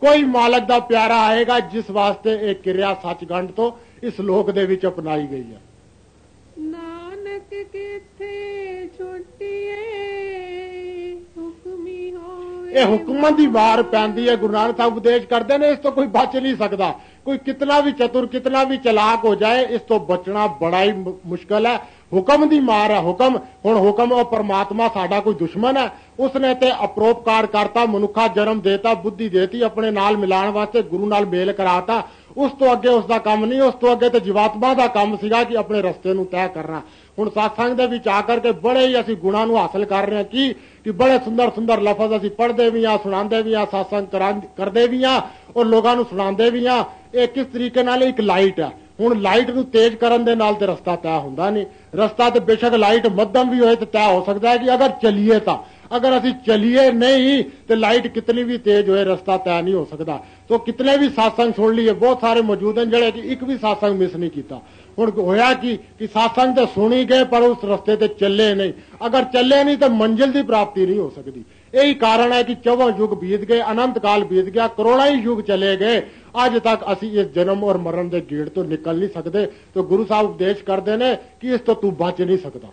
ਕੋਈ ਮਾਲਕ ਦਾ ਪਿਆਰਾ ਆਏਗਾ ਜਿਸ ਵਾਸਤੇ ਇਹ ਕਿਰਿਆ ਸੱਚਖੰਡ ਤੋਂ ਇਸ ਲੋਕ ਦੇ ਵਿੱਚ ਅਪਣਾਈ ਗਈ ਹੈ। ਨਾਨਕ ਕਿੱਥੇ ਛੁੱਟੀਏ ਹੁਕਮੀ ਹੋਵੇ। ਇਹ ਹੁਕਮਾਂ ਦੀ ਵਾਰ ਪੈਂਦੀ ਹੈ। ਗੁਰੂ ਨਾਨਕ ਸਾਹਿਬ ਉਪਦੇਸ਼ ਕਰਦੇ ਨੇ, ਇਸ ਤੋਂ ਕੋਈ ਬਚ ਨਹੀਂ ਸਕਦਾ। ਕੋਈ ਕਿਤਨਾ ਵੀ ਚਤੁਰ, ਕਿਤਨਾ ਵੀ ਚਲਾਕ ਹੋ ਜਾਏ, ਇਸ ਤੋਂ ਬਚਣਾ ਬੜਾ ਹੀ ਮੁਸ਼ਕਲ ਹੈ। ਹੁਕਮ ਦੀ ਮਾਰ ਹੈ। ਹੁਕਮ ਹੁਣ ਹੁਕਮ ਉਹ ਪਰਮਾਤਮਾ ਸਾਡਾ ਕੋਈ ਦੁਸ਼ਮਣ ਹੈ? ਉਸਨੇ ਤੇ ਅਪਰੋਪਕਾਰ ਕਰਤਾ, ਮਨੁੱਖਾ ਜਨਮ ਦੇਤਾ, ਬੁੱਧੀ ਦੇਤੀ, ਆਪਣੇ ਨਾਲ ਮਿਲਾਉਣ ਵਾਸਤੇ ਗੁਰੂ ਨਾਲ ਮੇਲ ਕਰਾਤਾ। ਉਸ ਤੋਂ ਅੱਗੇ ਉਸ ਦਾ ਕੰਮ ਨਹੀਂ। ਉਸ ਤੋਂ ਅੱਗੇ ਤੇ ਜੀਵਾਤਮਾ ਦਾ ਕੰਮ ਸੀਗਾ ਕਿ ਆਪਣੇ ਰਸਤੇ ਨੂੰ ਤੈਅ ਕਰਨਾ। ਹੁਣ ਸਤਸੰਗ ਦੇ ਵਿੱਚ ਆ ਕਰਕੇ ਬੜੇ ਹੀ ਅਸੀਂ ਗੁਣਾਂ ਨੂੰ ਹਾਸਲ ਕਰ ਰਹੇ ਹਾਂ ਕੀ ਕਿ ਬੜੇ ਸੁੰਦਰ ਸੁੰਦਰ ਲਫ਼ਜ਼ ਅਸੀਂ ਪੜ੍ਹਦੇ ਵੀ ਹਾਂ, ਸੁਣਾਉਂਦੇ ਵੀ ਹਾਂ, ਸਤਸੰਗ ਕਰਦੇ ਵੀ ਹਾਂ ਔਰ ਲੋਕਾਂ ਨੂੰ ਸੁਣਾਉਂਦੇ ਵੀ ਹਾਂ। ਇਹ ਕਿਸ ਤਰੀਕੇ ਨਾਲ ਇੱਕ ਲਾਈਟ ਹੈ। ਹੁਣ ਲਾਈਟ ਨੂੰ ਤੇਜ਼ ਕਰਨ ਦੇ ਨਾਲ ਤੇ ਰਸਤਾ ਤੈਅ ਹੁੰਦਾ ਨਹੀਂ। ਰਸਤਾ ਤੇ ਬੇਸ਼ੱਕ ਲਾਈਟ ਮੱਧਮ ਵੀ ਹੋਏ ਤੇ ਤੈਅ ਹੋ ਸਕਦਾ ਹੈ ਕਿ ਅਗਰ ਚੱਲੀਏ ਤਾਂ। ਅਗਰ ਅਸੀਂ ਚੱਲੀਏ ਨਹੀਂ ਤੇ ਲਾਈਟ ਕਿਤਨੀ ਵੀ ਤੇਜ਼ ਹੋਏ ਰਸਤਾ ਤੈਅ ਨਹੀਂ ਹੋ ਸਕਦਾ। तो कितने भी सत्संग सुन लिए, बहुत सारे मौजूद हैं जड़े कि एक भी सत्संग मिस नहीं किया। हुण होया कि कि सत्संग तो सुनी गए पर उस रस्ते ते चले नहीं। अगर चले नहीं तो मंजिल की प्राप्ति नहीं हो सकती। यही कारण है कि चौवन युग बीत गए, अनंत काल बीत गया, करोड़ों ही युग चले गए, अज तक असी इस जन्म और मरण के गेड़ तो निकल नहीं सकते। तो गुरु साहब उपदेश करते हैं कि इस तो तू बच नहीं सकता।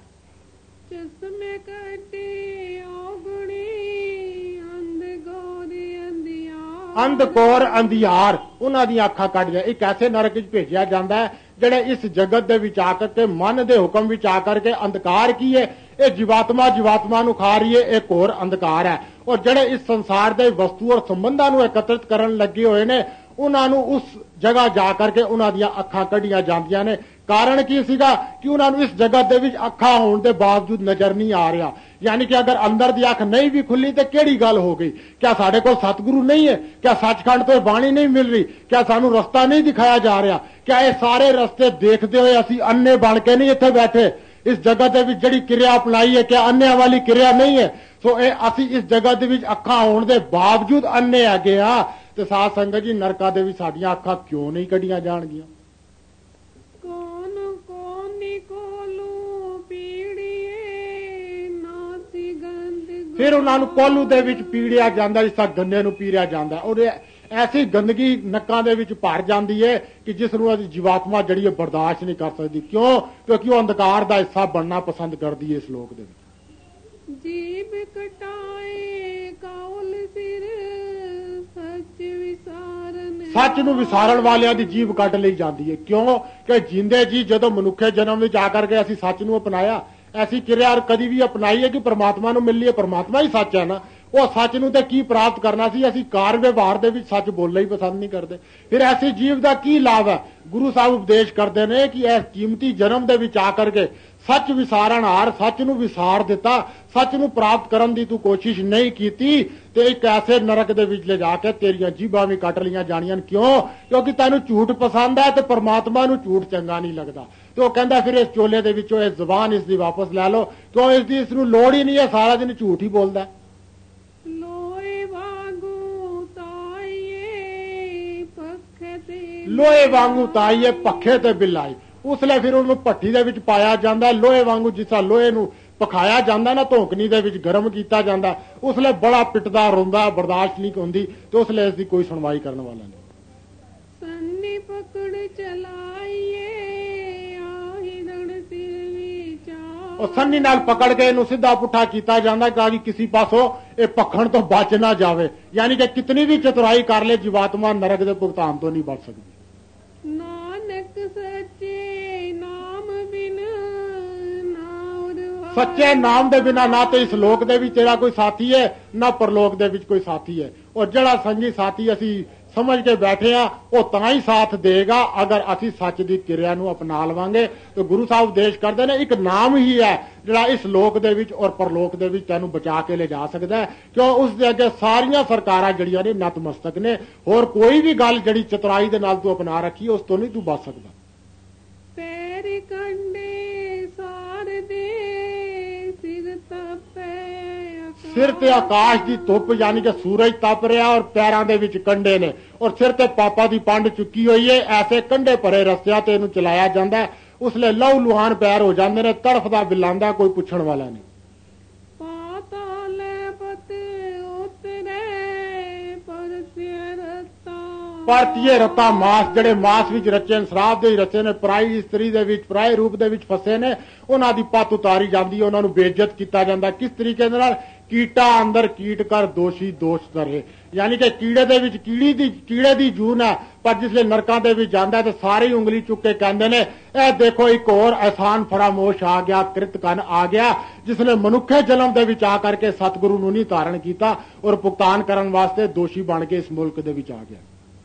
अंधकोर अंधियार उन्हां दी अखां कट जाए। एक ऐसे नरक च भेजिया जांदा है जिहड़े इस जगत दे विच आकर के मन दे हुक्म विच आकर के अंधकार की है, ये जीवात्मा जीवात्मा नूं खा रही है, एक होर अंधकार है। और जिहड़े इस संसार दे वस्तु और संबंधां नूं एकत्रित करन लगे होए ने उन्हां नूं उस जगह जा करके उन्हां दीयां अखां कढीਆਂ ਜਾਂਦੀਆਂ ने। कारण की सीगा कि उन्होंने इस जगत दे विच अखां होने के बावजूद नजर नहीं आ रहा। यानी कि अगर अंदर दी अख नहीं भी खुली तो केड़ी गल हो गई? क्या साडे कोल सतगुरु नहीं है? क्या सचखंड तो बाणी नहीं मिल रही? क्या सानू रस्ता नहीं दिखाया जा रहा? क्या ये सारे रस्ते देखते हुए असी अन्ने बन के नहीं इत्थे बैठे? इस जगत दे विच जिहड़ी क्रिया अपनाई है क्या अन्ने वाली क्रिया नहीं है? सो ये असी इस जगत दे विच अखां होने के बावजूद अन्ने हैगे आ। ते साध संगत जी नरका दे विच साडीआं अखां क्यों नहीं कढीਆਂ ਜਾਣਗੀਆਂ? फिर उन्होंने कोलू दे विच पीड़िया जांदा जिस तरह गन्ने नूं पीड़िया जांदा और ऐसी गंदगी नक्कां दे विच भर जाती है कि जिस नूं जीवात्मा जिहड़ी है बर्दाश्त नहीं कर सकती। क्यों? क्योंकि वो अंधकार का हिस्सा बनना पसंद करती है। इस लोक दे विच जीभ कटाए कौल सिर सच विसारन, सच नूं विसारण वालियां दी जीभ कट लई जाती है। क्यों? कि जिंदे जी जदों मनुखे जन्म विच आकर के असीं सच नूं अपनाया, ऐसी क्रिया कदी भी अपनाई है कि परमात्मा नूं मिली है। परमात्मा ही सच है ना, वो सच नूं ते की प्राप्त करना सी, असीं कार व्यवहार दे विच सच बोलना ही पसंद नहीं करते। फिर ऐसी जीव का की लाभ है? गुरु साहब उपदेश करते हैं कि इस कीमती जन्म दे विच आकर के सच विसारण हार सच नूं विसार दिता, सच नूं प्राप्त करन दी तू कोशिश नहीं कीती ते एक ऐसे नरक दे विच ले जाके तेरियां जीभां भी कट लियां जाणियां। क्यों? क्योंकि तैनूं झूठ पसंद है ते परमात्मा नूं झूठ चंगा नहीं लगता। तो कहता फिर इस चोले दे विचों इस जुबान इसकी वापस लै लो, क्यों इसकी इसनूं लोड़ ही नहीं है, सारा दिन झूठ ही बोलता है। लोहे वांगू ताईए पखे ते बिलाई, उसले फिर उन्होंने भट्टी दे विच पाया जाता। लोहे वांगू जिस तरह लोहे नूं पखाया जाता ना, धोकनी दे विच गर्म किया जाता, उसले बड़ा पिटदा रोंदा, बर्दाश्त नहीं होंदी, तो उसले इसकी कोई सुनवाई करने वाला नहीं। सन्नी पकड़ चलाइए और सन्नी नाल पकड़ के इनू सीधा पुठा किया जाता ताकि किसी पासों ये पखण तो बच ना जावे। यानी कि कितनी भी चतुराई कर ले जीवात्मा नरक के भुगतान तो नहीं बच सकती। नानक सच्चे नाम बिना ना, सच्चे नाम दे बिना ना तो इस लोक दे विच तेरा कोई साथी है ना परलोक दे विच कोई साथी है। और जड़ा संगी साथी असी समझ के बैठे आ वो तां ही साथ देगा अगर असी सच की क्रिया नूं अपना लवांगे। तो गुरु साहब उपदेश करते हैं एक नाम ही है जिहड़ा इस लोक दे विच और परलोक दे विच तैनूं बचा के ले जा सकता है। क्यों? उस दे अगे सारियां सरकारां जिहड़ियां ने नतमस्तक ने, होर कोई भी गल जिहड़ी चतुराई दे नाल तू अपना रखी उस तो नहीं तू बच सकदा। पैर कंडे सार दे सिर तपे, सिर ते आकाश की धुप यानी कि सूरज तप रहा और पैरों के विच कंडे ने और सिर ते पापा की पंड चुकी हुई है। ऐसे कंडे भरे रस्तियां ते इहनूं चलाया जाता है, उसले लहू लुहान पैर हो जाते हैं, तड़फदा बिलांदा कोई पुछण वाला नहीं। ਪਰ ਤੀਏ ਰਤਾ ਮਾਸ, ਜਿਹੜੇ ਮਾਸ ਵਿੱਚ ਰਚੇ ਨੇ, ਸ਼ਰਾਬ ਦੇ ਹੀ ਰਚੇ ਨੇ, ਪਰਾਈ ਇਸਤਰੀ ਦੇ ਵਿੱਚ, ਪਰਾਏ ਰੂਪ ਦੇ ਵਿੱਚ ਫਸੇ ਨੇ, ਉਹਨਾਂ ਦੀ ਪੱਤ ਉਤਾਰੀ ਜਾਂਦੀ ਹੈ, ਉਹਨਾਂ ਨੂੰ ਬੇਇੱਜ਼ਤ ਕੀਤਾ ਜਾਂਦਾ। ਕਿਸ ਤਰੀਕੇ ਦੇ ਨਾਲ? ਕੀਟਾ ਅੰਦਰ ਕੀਟ ਕਰ ਦੋਸ਼ੀ ਦੋਸ਼ ਧਰੇ, ਯਾਨੀ ਕਿ ਕੀੜੇ ਦੇ ਵਿੱਚ ਕੀੜੀ ਦੀ ਕੀੜੇ ਦੀ ਜੂਨ ਹੈ, ਪਰ ਜਿਸਲੇ ਨਰਕਾਂ ਦੇ ਵਿੱਚ ਜਾਂਦਾ ਤੇ ਸਾਰੇ ਹੀ ਉਂਗਲੀ ਚੁੱਕ ਕੇ ਕਹਿੰਦੇ ਨੇ ਇਹ ਦੇਖੋ ਇੱਕ ਹੋਰ ਅਹਿਸਾਨ ਫਰਾਮੋਸ਼ ਆ ਗਿਆ, ਕ੍ਰਿਤਕਨ ਆ ਗਿਆ, ਜਿਸਨੇ ਮਨੁੱਖੇ ਜਨਮ ਦੇ ਵਿੱਚ ਆ ਕਰਕੇ ਸਤਿਗੁਰੂ ਨੂੰ ਨਹੀਂ ਧਾਰਨ ਕੀਤਾ ਔਰ ਭੁਗਤਾਨ ਕਰਨ ਵਾਸਤੇ ਦੋਸ਼ੀ ਬਣ ਕੇ ਇਸ ਮੁਲਕ ਦੇ ਵਿੱਚ ਆ ਗਿਆ।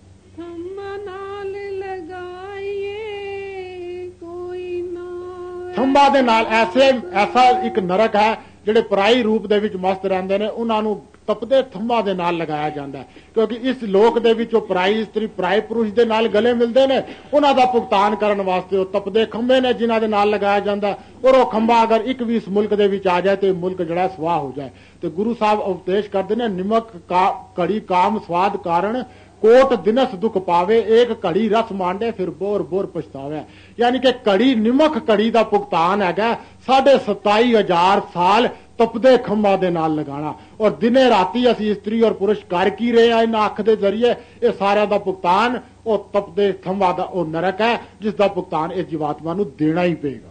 ਖੰਭਾਂ ਦੇ ਨਾਲ ਐਸੇ ਐਸਾ ਇੱਕ ਨਰਕ ਹੈ, ਜਿਹੜੇ ਪਰਾਈ ਰੂਪ ਦੇ ਵਿੱਚ ਮਸਤ ਰਹਿੰਦੇ ਨੇ, ਉਹਨਾਂ ਨੂੰ ਤਪਦੇ ਥੰਮਾਂ ਦੇ ਨਾਲ ਲਗਾਇਆ ਜਾਂਦਾ ਹੈ, ਕਿਉਂਕਿ ਇਸ ਲੋਕ ਦੇ ਵਿੱਚ ਉਹ ਪਰਾਈ ਇਸਤਰੀ ਪਰਾਏ ਪੁਰਸ਼ ਦੇ ਨਾਲ ਗਲੇ ਮਿਲਦੇ ਨੇ, ਉਹਨਾਂ ਦਾ ਭੁਗਤਾਨ ਕਰਨ ਵਾਸਤੇ ਉਹ ਤਪਦੇ ਖੰਭੇ ਨੇ ਜਿਨ੍ਹਾਂ ਦੇ ਨਾਲ ਲਗਾਇਆ ਜਾਂਦਾ। ਔਰ ਉਹ ਖੰਭਾ ਅਗਰ ਇੱਕ ਵੀ ਇਸ ਮੁਲਕ ਦੇ ਵਿੱਚ ਆ ਜਾਏ ਤੇ ਮੁਲਕ ਜਿਹੜਾ ਸਵਾਹ ਹੋ ਜਾਏ। ਤੇ ਗੁਰੂ ਸਾਹਿਬ ਉਪਦੇਸ਼ ਕਰਦੇ ਨੇ, ਨਿਮਕ ਘੜੀ ਕਾਮ ਸਵਾਦ ਕਾਰਨ ਕੋਟ ਦਿਨਸ ਦੁੱਖ ਪਾਵੇ, ਇੱਕ ਘੜੀ ਰਸ ਮਾਂਡੇ ਫਿਰ ਬੋਰ ਬੋਰ ਪਛਤਾਵੇ, ਯਾਨੀ ਕਿ ਘੜੀ ਨਿਮਕ ਘੜੀ ਦਾ ਭੁਗਤਾਨ ਹੈਗਾ ਸਾਢੇ ਸਤਾਈ ਹਜ਼ਾਰ ਸਾਲ ਤਪਦੇ ਖੰਭਾਂ ਦੇ ਨਾਲ ਲਗਾਣਾ। ਔਰ ਦਿਨੇ ਰਾਤੀ ਅਸੀਂ ਇਸਤਰੀ ਔਰ ਪੁਰਸ਼ ਕਰ ਕੀ ਰਹੇ ਆ ਇਹਨਾਂ ਅੱਖ ਦੇ ਜ਼ਰੀਏ, ਇਹ ਸਾਰਿਆਂ ਦਾ ਭੁਗਤਾਨ ਉਹ ਤਪਦੇ ਖੰਭਾਂ ਦਾ ਉਹ ਨਰਕ ਹੈ, ਜਿਸ ਦਾ ਭੁਗਤਾਨ ਇਹ ਜੀਵਾਤਮਾ ਨੂੰ ਦੇਣਾ ਹੀ ਪਏਗਾ।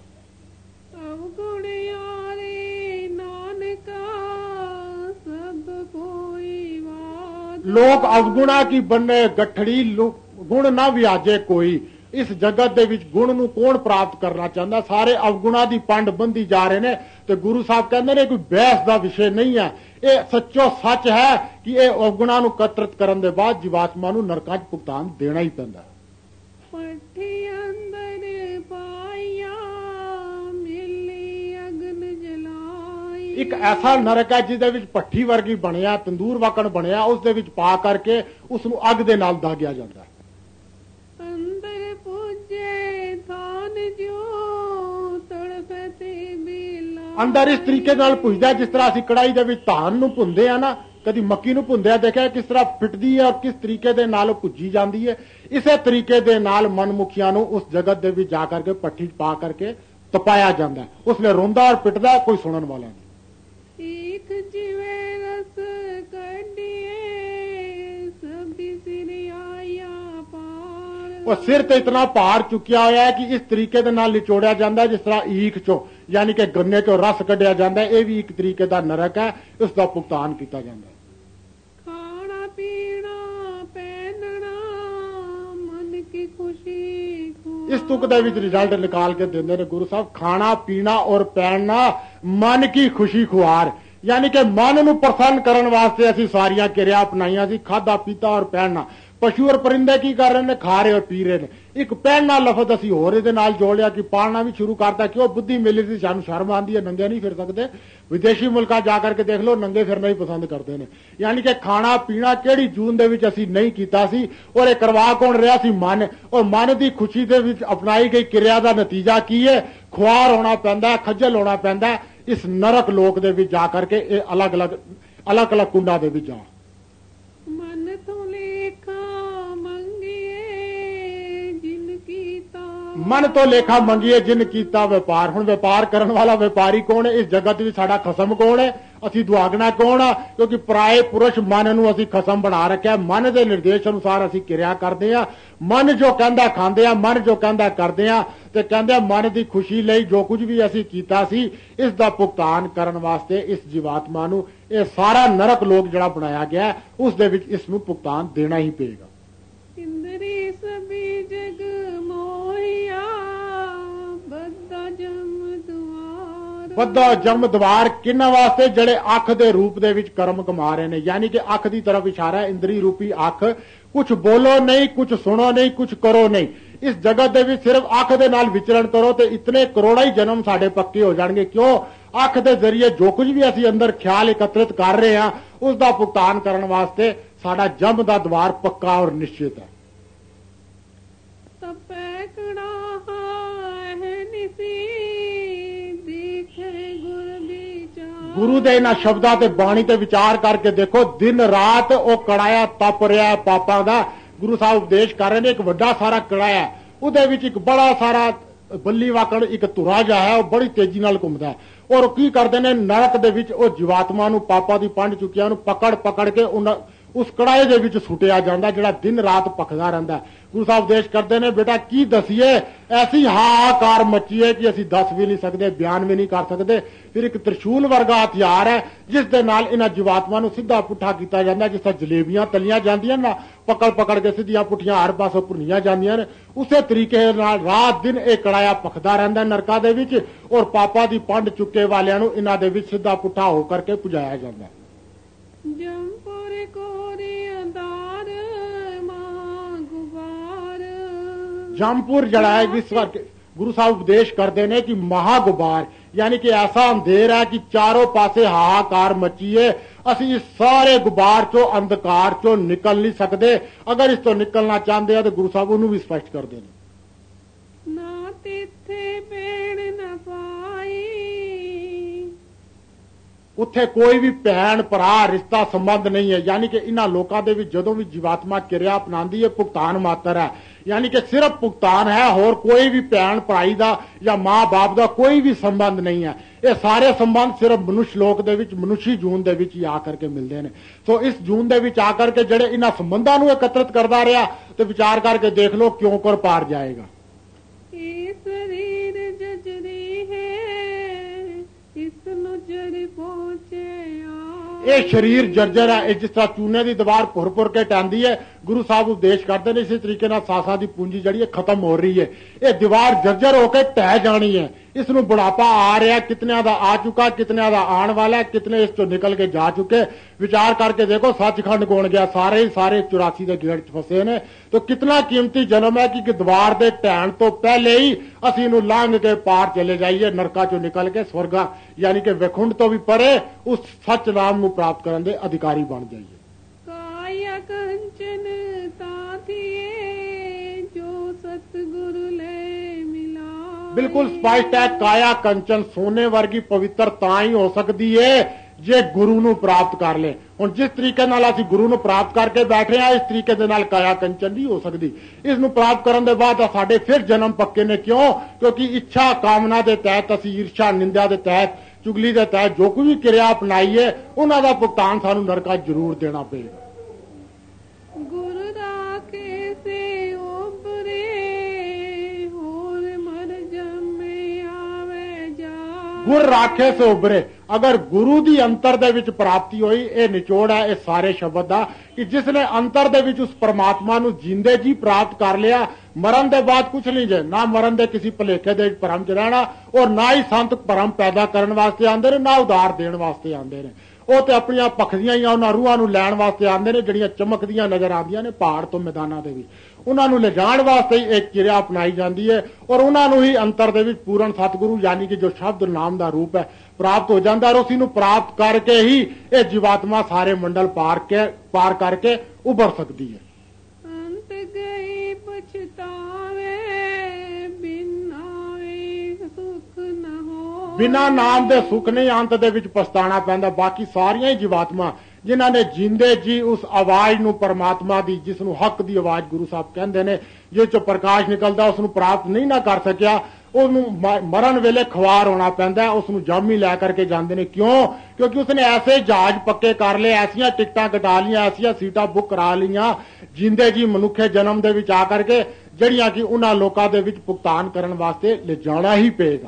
ਲੋਕ ਅਵਗੁਣਾ ਕੀ ਬੰਨੇ ਗਠੜੀ, ਗੁਣ ਨਾ ਵਿਆਜੇ ਕੋਈ। ਇਸ ਜਗਤ ਦੇ ਵਿੱਚ ਗੁਣ ਨੂੰ ਕੌਣ ਪ੍ਰਾਪਤ ਕਰਨਾ ਚਾਹੁੰਦਾ? ਸਾਰੇ ਅਵਗੁਣਾ ਦੀ ਪੰਡ ਬੰਦੀ ਜਾ ਰਹੇ ਨੇ। ਤੇ ਗੁਰੂ ਸਾਹਿਬ ਕਹਿੰਦੇ ਨੇ ਕੋਈ ਬਹਿਸ ਦਾ ਵਿਸ਼ੇ ਨਹੀਂ ਹੈ, ਇਹ ਸੱਚੋ ਸੱਚ ਹੈ ਕਿ ਇਹ ਅਵਗੁਣਾ ਨੂੰ ਕਤਰਤ ਕਰਨ ਦੇ ਬਾਅਦ ਜੀਵਾਤਮਾ ਨੂੰ ਨਰਕਾਂ 'ਚ ਭੁਗਤਾਨ ਦੇਣਾ ਹੀ ਪੈਂਦਾ। ਇੱਕ ਐਸਾ ਨਰਕ ਹੈ ਜਿਸ ਦੇ ਵਿੱਚ ਭੱਠੀ ਵਰਗੀ ਬਣਿਆ, ਤੰਦੂਰ ਵਾਕਣ ਬਣਿਆ, ਉਸ ਦੇ ਵਿੱਚ ਪਾ ਕਰਕੇ ਉਸ ਨੂੰ ਅੱਗ ਦੇ ਨਾਲ ਦਾਗਿਆ ਜਾਂਦਾ ਹੈ। ਅੰਦਰ ਪੁੱਜੇ ਥਾਨ ਜੋ ਤੜਫਤੇ ਬੇਲਾ, ਅੰਦਰ ਇਸ ਤਰੀਕੇ ਨਾਲ ਪੁੱਜਦਾ ਜਿਸ ਤਰ੍ਹਾਂ ਅਸੀਂ ਕੜਾਈ ਦੇ ਵਿੱਚ ਧਾਨ ਨੂੰ ਭੁੰਦੇ ਆ ਨਾ, ਕਦੀ ਮੱਕੀ ਨੂੰ ਭੁੰਦਿਆ ਦੇਖਿਆ ਕਿਸ ਤਰ੍ਹਾਂ ਫਿੱਟਦੀ ਹੈ ਔਰ ਕਿਸ ਤਰੀਕੇ ਦੇ ਨਾਲ ਉਹ ਭੁੱਜੀ ਜਾਂਦੀ ਹੈ। ਇਸੇ ਤਰੀਕੇ ਦੇ ਨਾਲ ਮਨਮੁਖੀਆਂ ਨੂੰ ਉਸ ਜਗਤ ਦੇ ਵਿੱਚ ਜਾ ਕਰਕੇ ਭੱਠੀ ਪਾ ਕਰਕੇ ਤਪਾਇਆ ਜਾਂਦਾ। ਉਸਨੇ ਰੋਂਦਾ ਔਰ ਪਿੱਟਦਾ, ਕੋਈ ਸੁਣਨ ਵਾਲਾ ਨਹੀਂ। ਇੱਕ ਜਿਵੇਂ ਰਸ ਕੱਢੀਏ ਸਭੀ ਸਿਰ ਆਇਆ ਪਾਰ, ਉਹ ਸਿਰ ਤੇ ਇਤਨਾ ਭਾਰ ਚੁੱਕਿਆ ਹੋਇਆ ਹੈ ਕਿ ਇਸ ਤਰੀਕੇ ਦੇ ਨਾਲ ਨਿਚੋੜਿਆ ਜਾਂਦਾ ਜਿਸ ਤਰ੍ਹਾਂ ਈਖ ਚੋਂ, ਯਾਨੀ ਕਿ ਗੰਨੇ ਚੋਂ ਰਸ ਕੱਢਿਆ ਜਾਂਦਾ। ਇਹ ਵੀ ਇੱਕ ਤਰੀਕੇ ਦਾ ਨਰਕ ਹੈ, ਇਸ ਦਾ ਭੁਗਤਾਨ ਕੀਤਾ ਜਾਂਦਾ। ਖਾਣਾ ਪੀਣਾ ਪਹਿਨਣਾ ਮਨ ਕੀ ਖੁਸ਼ੀ, ਇਸ ਤੁਕ ਦੇ ਵਿੱਚ ਰਿਜ਼ਲਟ ਨਿਕਾਲ ਕੇ ਦਿੰਦੇ ਨੇ ਗੁਰੂ ਸਾਹਿਬ। ਖਾਣਾ ਪੀਣਾ ਔਰ ਪਹਿਨਣਾ ਮਨ ਕੀ ਖੁਸ਼ੀ ਖੁਆਰ, ਯਾਨੀ ਕਿ ਮਨ ਨੂੰ ਪ੍ਰਸੰਨ ਕਰਨ ਵਾਸਤੇ ਅਸੀਂ ਸਾਰੀਆਂ ਕਿਰਿਆ ਅਪਣਾਈਆਂ ਸੀ, ਖਾਦਾ ਪੀਤਾ ਔਰ ਪਹਿਨਣਾ। ਪਸ਼ੂ ਔਰ ਪਰਿੰਦੇ ਕੀ ਕਰ ਰਹੇ ਨੇ? ਖਾ ਰਹੇ ਔਰ ਪੀ ਰਹੇ ਨੇ। ਇੱਕ ਪਹਿਨਣਾ ਲਫ਼ਜ਼ ਅਸੀਂ ਹੋਰ ਇਹਦੇ ਨਾਲ ਜੋੜ ਲਿਆ ਕਿ ਪਾਲਣਾ ਵੀ ਸ਼ੁਰੂ ਕਰਤਾ। ਕਿਉਂ? ਬੁੱਧੀ ਮਿਲੀ ਸੀ, ਸਾਨੂੰ ਸ਼ਰਮ ਆਉਂਦੀ ਹੈ, ਨੰਗੇ ਨਹੀਂ ਫਿਰ ਸਕਦੇ। ਵਿਦੇਸ਼ੀ ਮੁਲਕਾਂ ਜਾ ਕਰਕੇ ਦੇਖ ਲਓ, ਨੰਗੇ ਫਿਰਨਾ ਹੀ ਪਸੰਦ ਕਰਦੇ ਨੇ। ਯਾਨੀ ਕਿ ਖਾਣਾ ਪੀਣਾ ਕਿਹੜੀ ਜੂਨ ਦੇ ਵਿੱਚ ਅਸੀਂ ਨਹੀਂ ਕੀਤਾ ਸੀ, ਔਰ ਇਹ ਕਰਵਾ ਕੌਣ ਰਿਹਾ ਸੀ? ਮਨ। ਔਰ ਮਨ ਦੀ ਖੁਸ਼ੀ ਦੇ ਵਿੱਚ ਅਪਣਾਈ ਗਈ ਕਿਰਿਆ ਦਾ ਨਤੀਜਾ ਕੀ ਹੈ? ਖੁਆਰ ਹੋਣਾ ਪੈਂਦਾ, ਖੱਜਲ ਹੋਣਾ ਪੈਂਦਾ। ਇਸ ਨਰਕ ਲੋਕ ਦੇ ਵਿੱਚ ਜਾ ਕਰਕੇ ਇਹ ਅਲੱਗ ਅਲੱਗ ਅਲੱਗ ਅਲੱਗ ਕੁੰਡਾਂ ਦੇ ਵਿੱਚ ਜਾ। ਮਨ ਤੋਂ ਲੇਖਾ ਮੰਗੀਏ ਜਿਨ ਕੀਤਾ, ਮਨ ਤੋਂ ਲੇਖਾ ਮੰਗੀਏ ਜਿਨ ਕੀਤਾ ਵਪਾਰ। ਹੁਣ ਵਪਾਰ ਕਰਨ ਵਾਲਾ ਵਪਾਰੀ ਕੌਣ ਹੈ? ਇਸ ਜਗਤ ਵਿੱਚ ਸਾਡਾ ਖਸਮ ਕੌਣ ਹੈ? ਅਸੀਂ ਦੁਆਗਣਾ ਕੌਣ ਆ? ਕਿਉਂਕਿ ਪਰਾਏ ਪੁਰਸ਼ ਮਨ ਨੂੰ ਅਸੀਂ ਖਸਮ ਬਣਾ ਰੱਖਿਆ। ਮਨ ਦੇ ਨਿਰਦੇਸ਼ ਅਨੁਸਾਰ ਅਸੀਂ ਕਿਰਿਆ ਕਰਦੇ ਆ। ਮਨ ਜੋ ਕਹਿੰਦਾ ਖਾਂਦੇ ਆ, ਮਨ ਜੋ ਕਹਿੰਦਾ ਕਰਦੇ ਆ। ਤੇ ਕਹਿੰਦੇ ਮਨ ਦੀ ਖੁਸ਼ੀ ਲਈ ਜੋ ਕੁਝ ਵੀ ਅਸੀਂ ਕੀਤਾ ਸੀ, ਇਸ ਦਾ ਭੁਗਤਾਨ ਕਰਨ ਵਾਸਤੇ ਇਸ ਜੀਵਾਤਮਾ ਨੂੰ ਇਹ ਸਾਰਾ ਨਰਕ ਲੋਕ ਜਿਹੜਾ ਬਣਾਇਆ ਗਿਆ, ਉਸ ਦੇ ਵਿੱਚ ਇਸ ਨੂੰ ਭੁਗਤਾਨ ਦੇਣਾ ਹੀ ਪਏਗਾ। ਇੰਦਰੀ ਸਭੀ ਜਗ ਮੋਹਿਆ ਬੱਧਾ ਜਮ ਦੁਆਰ, ਬੱਧਾ ਜਮ ਦਵਾਰ ਕਿਹਨਾਂ ਵਾਸਤੇ? ਜਿਹੜੇ ਅੱਖ ਦੇ ਰੂਪ ਦੇ ਵਿੱਚ ਕਰਮ ਕਮਾ ਰਹੇ ਨੇ। ਯਾਨੀ ਕਿ ਅੱਖ ਦੀ ਤਰਫ ਇਸ਼ਾਰਾ ਹੈ, ਇੰਦਰੀ ਰੂਪੀ ਅੱਖ। ਕੁਝ ਬੋਲੋ ਨਹੀਂ, ਕੁਝ ਸੁਣੋ ਨਹੀਂ, ਕੁਝ ਕਰੋ ਨਹੀਂ। ਇਸ ਜਗਤ ਦੇ ਵਿੱਚ ਸਿਰਫ ਅੱਖ ਦੇ ਨਾਲ ਵਿਚਰਨ ਕਰੋ ਤੇ ਇਤਨੇ ਕਰੋੜਾਂ ਹੀ ਜਨਮ ਸਾਡੇ ਪੱਕੇ ਹੋ ਜਾਣਗੇ। ਕਿਉਂ? ਅੱਖ ਦੇ ਜ਼ਰੀਏ ਜੋ ਕੁਝ ਵੀ ਅਸੀਂ ਅੰਦਰ ਖਿਆਲ ਇਕੱਤਰਿਤ ਕਰ ਰਹੇ ਹਾਂ, ਉਸ ਦਾ ਭੁਗਤਾਨ ਕਰਨ ਵਾਸਤੇ ਸਾਡਾ ਜਮ ਦਾ ਦਵਾਰ ਪੱਕਾ ਔਰ ਨਿਸ਼ਚਿਤ ਹੈ। ਤਪੈ ਕੜਾ ਹੈ ਨਿਸੀ ਦੇਖੇ ਗੁਰ ਵਿਚਾਰ, ਗੁਰੂ ਦੇ ਇਹਨਾਂ ਸ਼ਬਦਾਂ ਤੇ ਬਾਣੀ ਤੇ ਵਿਚਾਰ ਕਰਕੇ ਦੇਖੋ, ਦਿਨ ਰਾਤ ਉਹ ਕੜਾਇਆ ਤਪ ਰਿਹਾ ਪਾਪਾਂ ਦਾ। ਗੁਰੂ ਸਾਹਿਬ ਉਪਦੇਸ਼ ਕਰ ਰਹੇ ਨੇ, ਇੱਕ ਵੱਡਾ ਸਾਰਾ ਕੜਾਇਆ, ਉਹਦੇ ਵਿੱਚ ਇੱਕ ਬੜਾ ਸਾਰਾ ਬੱਲੀ ਵਾਕਣ ਇੱਕ ਧੁਰਾ ਜਿਹਾ ਹੈ, ਉਹ ਬੜੀ ਤੇਜ਼ੀ ਨਾਲ ਘੁੰਮਦਾ ਹੈ। ਔਰ ਕੀ ਕਰਦੇ ਨੇ? ਨਰਕ ਦੇ ਵਿੱਚ ਉਹ ਜੀਵਾਤਮਾ ਨੂੰ ਪਾਪਾਂ ਦੀ ਪੰਡ ਚੁੱਕਿਆ ਨੂੰ ਪਕੜ ਪਕੜ ਕੇ ਉਹਨਾਂ ਉਸ ਕੜਾਏ ਦੇ ਵਿੱਚ ਸੁੱਟਿਆ ਜਾਂਦਾ ਜਿਹੜਾ ਦਿਨ ਰਾਤ ਭਖਦਾ ਰਹਿੰਦਾ। ਗੁਰੂ ਸਾਹਿਬ ਉਪਦੇਸ਼ ਕਰਦੇ ਨੇ, ਬੇਟਾ ਕੀ ਦਸੀਏ, ਐਸੀ ਹਾਹਾਕਾਰ ਮੱਚੀ ਹੈ ਕਿ ਅਸੀਂ ਦੱਸ ਵੀ ਨਹੀਂ ਸਕਦੇ, ਬਿਆਨ ਵੀ ਨਹੀਂ ਕਰ ਸਕਦੇ। ਫਿਰ ਇੱਕ ਤ੍ਰਿਸ਼ੂਲ ਵਰਗਾ ਹਥਿਆਰ ਹੈ ਜਿਸ ਦੇ ਨਾਲ ਇਹਨਾਂ ਜੀਵਾਤਮਾ ਨੂੰ ਸਿੱਧਾ ਪੁੱਠਾ ਕੀਤਾ ਜਾਂਦਾ। ਜਿਸ ਤਰ੍ਹਾਂ ਜਲੇਬੀਆਂ ਤਲੀਆਂ ਜਾਂਦੀਆਂ ਨਾ, ਪਕੜ ਪਕੜ ਕੇ ਸਿੱਧੀਆਂ ਪੁੱਠੀਆਂ ਹਰ ਪਾਸੋਂ ਭੁੰਨੀਆਂ ਜਾਂਦੀਆਂ ਨੇ, ਉਸੇ ਤਰੀਕੇ ਨਾਲ ਰਾਤ ਦਿਨ ਇਹ ਕੜਾਇਆ ਭਖਦਾ ਰਹਿੰਦਾ ਨਰਕਾਂ ਦੇ ਵਿੱਚ, ਔਰ ਪਾਪਾਂ ਦੀ ਪੰਡ ਚੁੱਕੇ ਵਾਲਿਆਂ ਨੂੰ ਇਹਨਾਂ ਦੇ ਵਿੱਚ ਸਿੱਧਾ ਪੁੱਠਾ ਹੋ ਕਰਕੇ ਪੁਜਾਇਆ ਜਾਂਦਾ। ਜੰਪੁਰ ਕੋਰੀ ਅੰਦਾਰ ਮਾਂ ਗੁਬਾਰ। ਜੰਪੁਰ ਜਿਹੜਾ ਹੈ ਜਿਸ ਕਰਕੇ ਗੁਰੂ ਸਾਹਿਬ ਉਪਦੇਸ਼ ਕਰਦੇ ਨੇ ਕਿ ਮਹਾਗੁਬਾਰ, यानी कि ऐसा अंधेरा है कि चारों पासे हाहाकार मची है। ਅਸੀਂ ਇਸ ਸਾਰੇ ਗੁਬਾਰ ਚੋਂ ਅੰਧਕਾਰ ਚੋਂ ਨਿਕਲ ਨਹੀਂ ਸਕਦੇ। ਅਗਰ ਇਸ ਤੋਂ ਨਿਕਲਣਾ ਚਾਹੁੰਦੇ ਆ ਤਾਂ ਗੁਰੂ ਸਾਹਿਬ ਉਹਨੂੰ ਵੀ ਸਪਸ਼ਟ ਕਰਦੇ ਨੇ, ਨਾ ਤਿੱਥੇ ਭੈਣ ਨਾ ਪਾਈ। ਉੱਥੇ ਕੋਈ ਵੀ ਭੈਣ ਭਰਾ ਰਿਸ਼ਤਾ ਸੰਬੰਧ ਨਹੀਂ ਹੈ। यानी कि ਇਹਨਾਂ ਲੋਕਾਂ ਦੇ ਵਿੱਚ ਜਦੋਂ ਵੀ ਜੀਵਾਤਮਾ ਕਿਰਿਆ ਅਪਣਾਉਂਦੀ ਹੈ ਭੁਗਤਾਨ ਮਾਤਰ ਹੈ। यानी कि सिर्फ भुगतान है, होर कोई भी भैन भराई दा या मां बाप दा कोई भी संबंध नहीं है। ये सारे संबंध सिर्फ मनुष्य लोक दे विच मनुष्य जून दे विच ही आकर के मिलते हैं। सो इस जून दे विच आकर के जड़े इन्हां संबंधां नूं एकत्रित करदा रहा तो विचार करके देख लो क्यों कर पार जाएगा। ये शरीर जजरी है, इस नजर पहुंचे ये शरीर जर्जर है। जिस तरह चूने की दीवार भुर भुर के टांदी है, गुरु साहब उपदेश करते हैं इसी तरीके नाल सासां दी पूंजी जिहड़ी है खत्म हो रही है। ये दीवार जर्जर होकर ढह जानी है। इसनूं बुढ़ापा आ रहा, कितने दा आ चुका, कितने दा आने वाला है, कितने इस चों निकल के जा चुके। विचार करके देखो सचखंड कौन गया, सारे ही सारे चौरासी के गेड़ च फसे ने। तो कितना कीमती जन्म है कि दीवार के ढहण तो पहले ही असीं इहनूं लांघ के पार चले जाइए, नरका चों निकल के स्वर्गा यानी कि विखुंड तो भी परे उस सच नाम नूं प्राप्त करन दे अधिकारी बन जाइए। काया कंचन ताथिए जो सतगुरु ले मिला। बिल्कुल स्पष्ट है, काया कंचन सोने वर्गी पवित्र तां ही हो सकती है जे गुरु नूं प्राप्त कर ले। हुण जिस तरीके नाल असीं गुरु नूं प्राप्त करके बैठे हैं, इस तरीके दे नाल काया कंचन नहीं हो सकती। इस नूं प्राप्त करन दे बाद साडे फिर जन्म पक्के ने। क्यों? क्योंकि इच्छा कामना दे तहत असीं ईर्षा निंदा दे तहत चुगली दे तहत जो कोई भी क्रिया अपनाई है उन्हां दा भुगतान सानूं नरका जरूर देना पेगा। गुरु राखे से ओपरे होर मर जमे आवे जा। गुर राखे से उभरे, अगर गुरु दी अंतर दे विच प्राप्ति होई, ये निचोड़ है इस सारे शब्द दा कि जिसने अंतर दे विच उस परमात्मा नूं जिंदे जी प्राप्त कर लिया, मरण दे बाद कुछ नहीं जे, ना मरण दे किसी भलेखे दे भरम च रहना और ना ही संत भरम पैदा करन वास्ते आंदे ने, ना उधार देण वास्ते आंदे ने। ਉਹ ਤੇ ਆਪਣੀਆਂ ਪਖਦੀਆਂ ਹੀ ਉਹਨਾਂ ਰੂਹਾਂ ਨੂੰ ਲੈਣ ਵਾਸਤੇ ਆਉਂਦੇ ਨੇ ਜਿਹੜੀਆਂ ਚਮਕਦੀਆਂ ਨਜ਼ਰ ਆਉਂਦੀਆਂ ਨੇ ਪਹਾੜ ਤੋਂ ਮੈਦਾਨਾਂ ਦੇ ਵਿੱਚ। ਉਹਨਾਂ ਨੂੰ ਲਿਜਾਣ ਵਾਸਤੇ ਹੀ ਇੱਕ ਕਿਰਿਆ ਅਪਣਾਈ ਜਾਂਦੀ ਹੈ ਔਰ ਉਹਨਾਂ ਨੂੰ ਹੀ ਅੰਤਰ ਦੇ ਵਿੱਚ ਪੂਰਨ ਸਤਿਗੁਰੂ ਯਾਨੀ ਕਿ ਜੋ ਸ਼ਬਦ ਨਾਮ ਦਾ ਰੂਪ ਹੈ ਪ੍ਰਾਪਤ ਹੋ ਜਾਂਦਾ। ਔਰ ਉਸੇ ਨੂੰ ਪ੍ਰਾਪਤ ਕਰਕੇ ਹੀ ਇਹ ਜੀਵਾਤਮਾ ਸਾਰੇ ਮੰਡਲ ਪਾਰ ਕੇ ਪਾਰ ਕਰਕੇ ਉਭਰ ਸਕਦੀ ਹੈ। ਅੰਤ ਗਈ ਪਛਤਾਵੇ बिना नाम दे सुख नहीं, अंत दे विच पछताना पैंदा। बाकी सारियां ही जीवात्मा जिन्हां ने जिंदे जी उस आवाज नूं परमात्मा दी जिसनूं हक दी आवाज गुरु साहब कहंदे ने जिस चों प्रकाश निकलदा उसनूं प्राप्त नहीं ना कर सकिया, ਉਹਨੂੰ ਮਰਨ ਵੇਲੇ ਖਵਾਰ ਹੋਣਾ ਪੈਂਦਾ, ਉਸਨੂੰ ਜਾਮੀ ਲੈ ਕਰਕੇ ਜਾਂਦੇ ਨੇ। ਕਿਉਂ? ਕਿਉਂਕਿ ਉਸਨੇ ਐਸੇ ਜਹਾਜ਼ ਪੱਕੇ ਕਰ ਲਏ, ਐਸੀਆਂ ਟਿਕਟਾਂ ਕਟਾ ਲੀਆਂ, ਐਸੀਆਂ ਸੀਟਾਂ ਬੁੱਕ ਕਰਾ ਲੀਆਂ ਜਿੰਦੇ ਜੀ ਮਨੁੱਖੇ ਜਨਮ ਦੇ ਵਿੱਚ ਆ ਕਰਕੇ ਜਿਹੜੀਆਂ ਕਿ ਉਹਨਾਂ ਲੋਕਾਂ ਦੇ ਵਿੱਚ ਭੁਗਤਾਨ ਕਰਨ ਵਾਸਤੇ ਲਿਜਾਣਾ ਹੀ ਪਏਗਾ।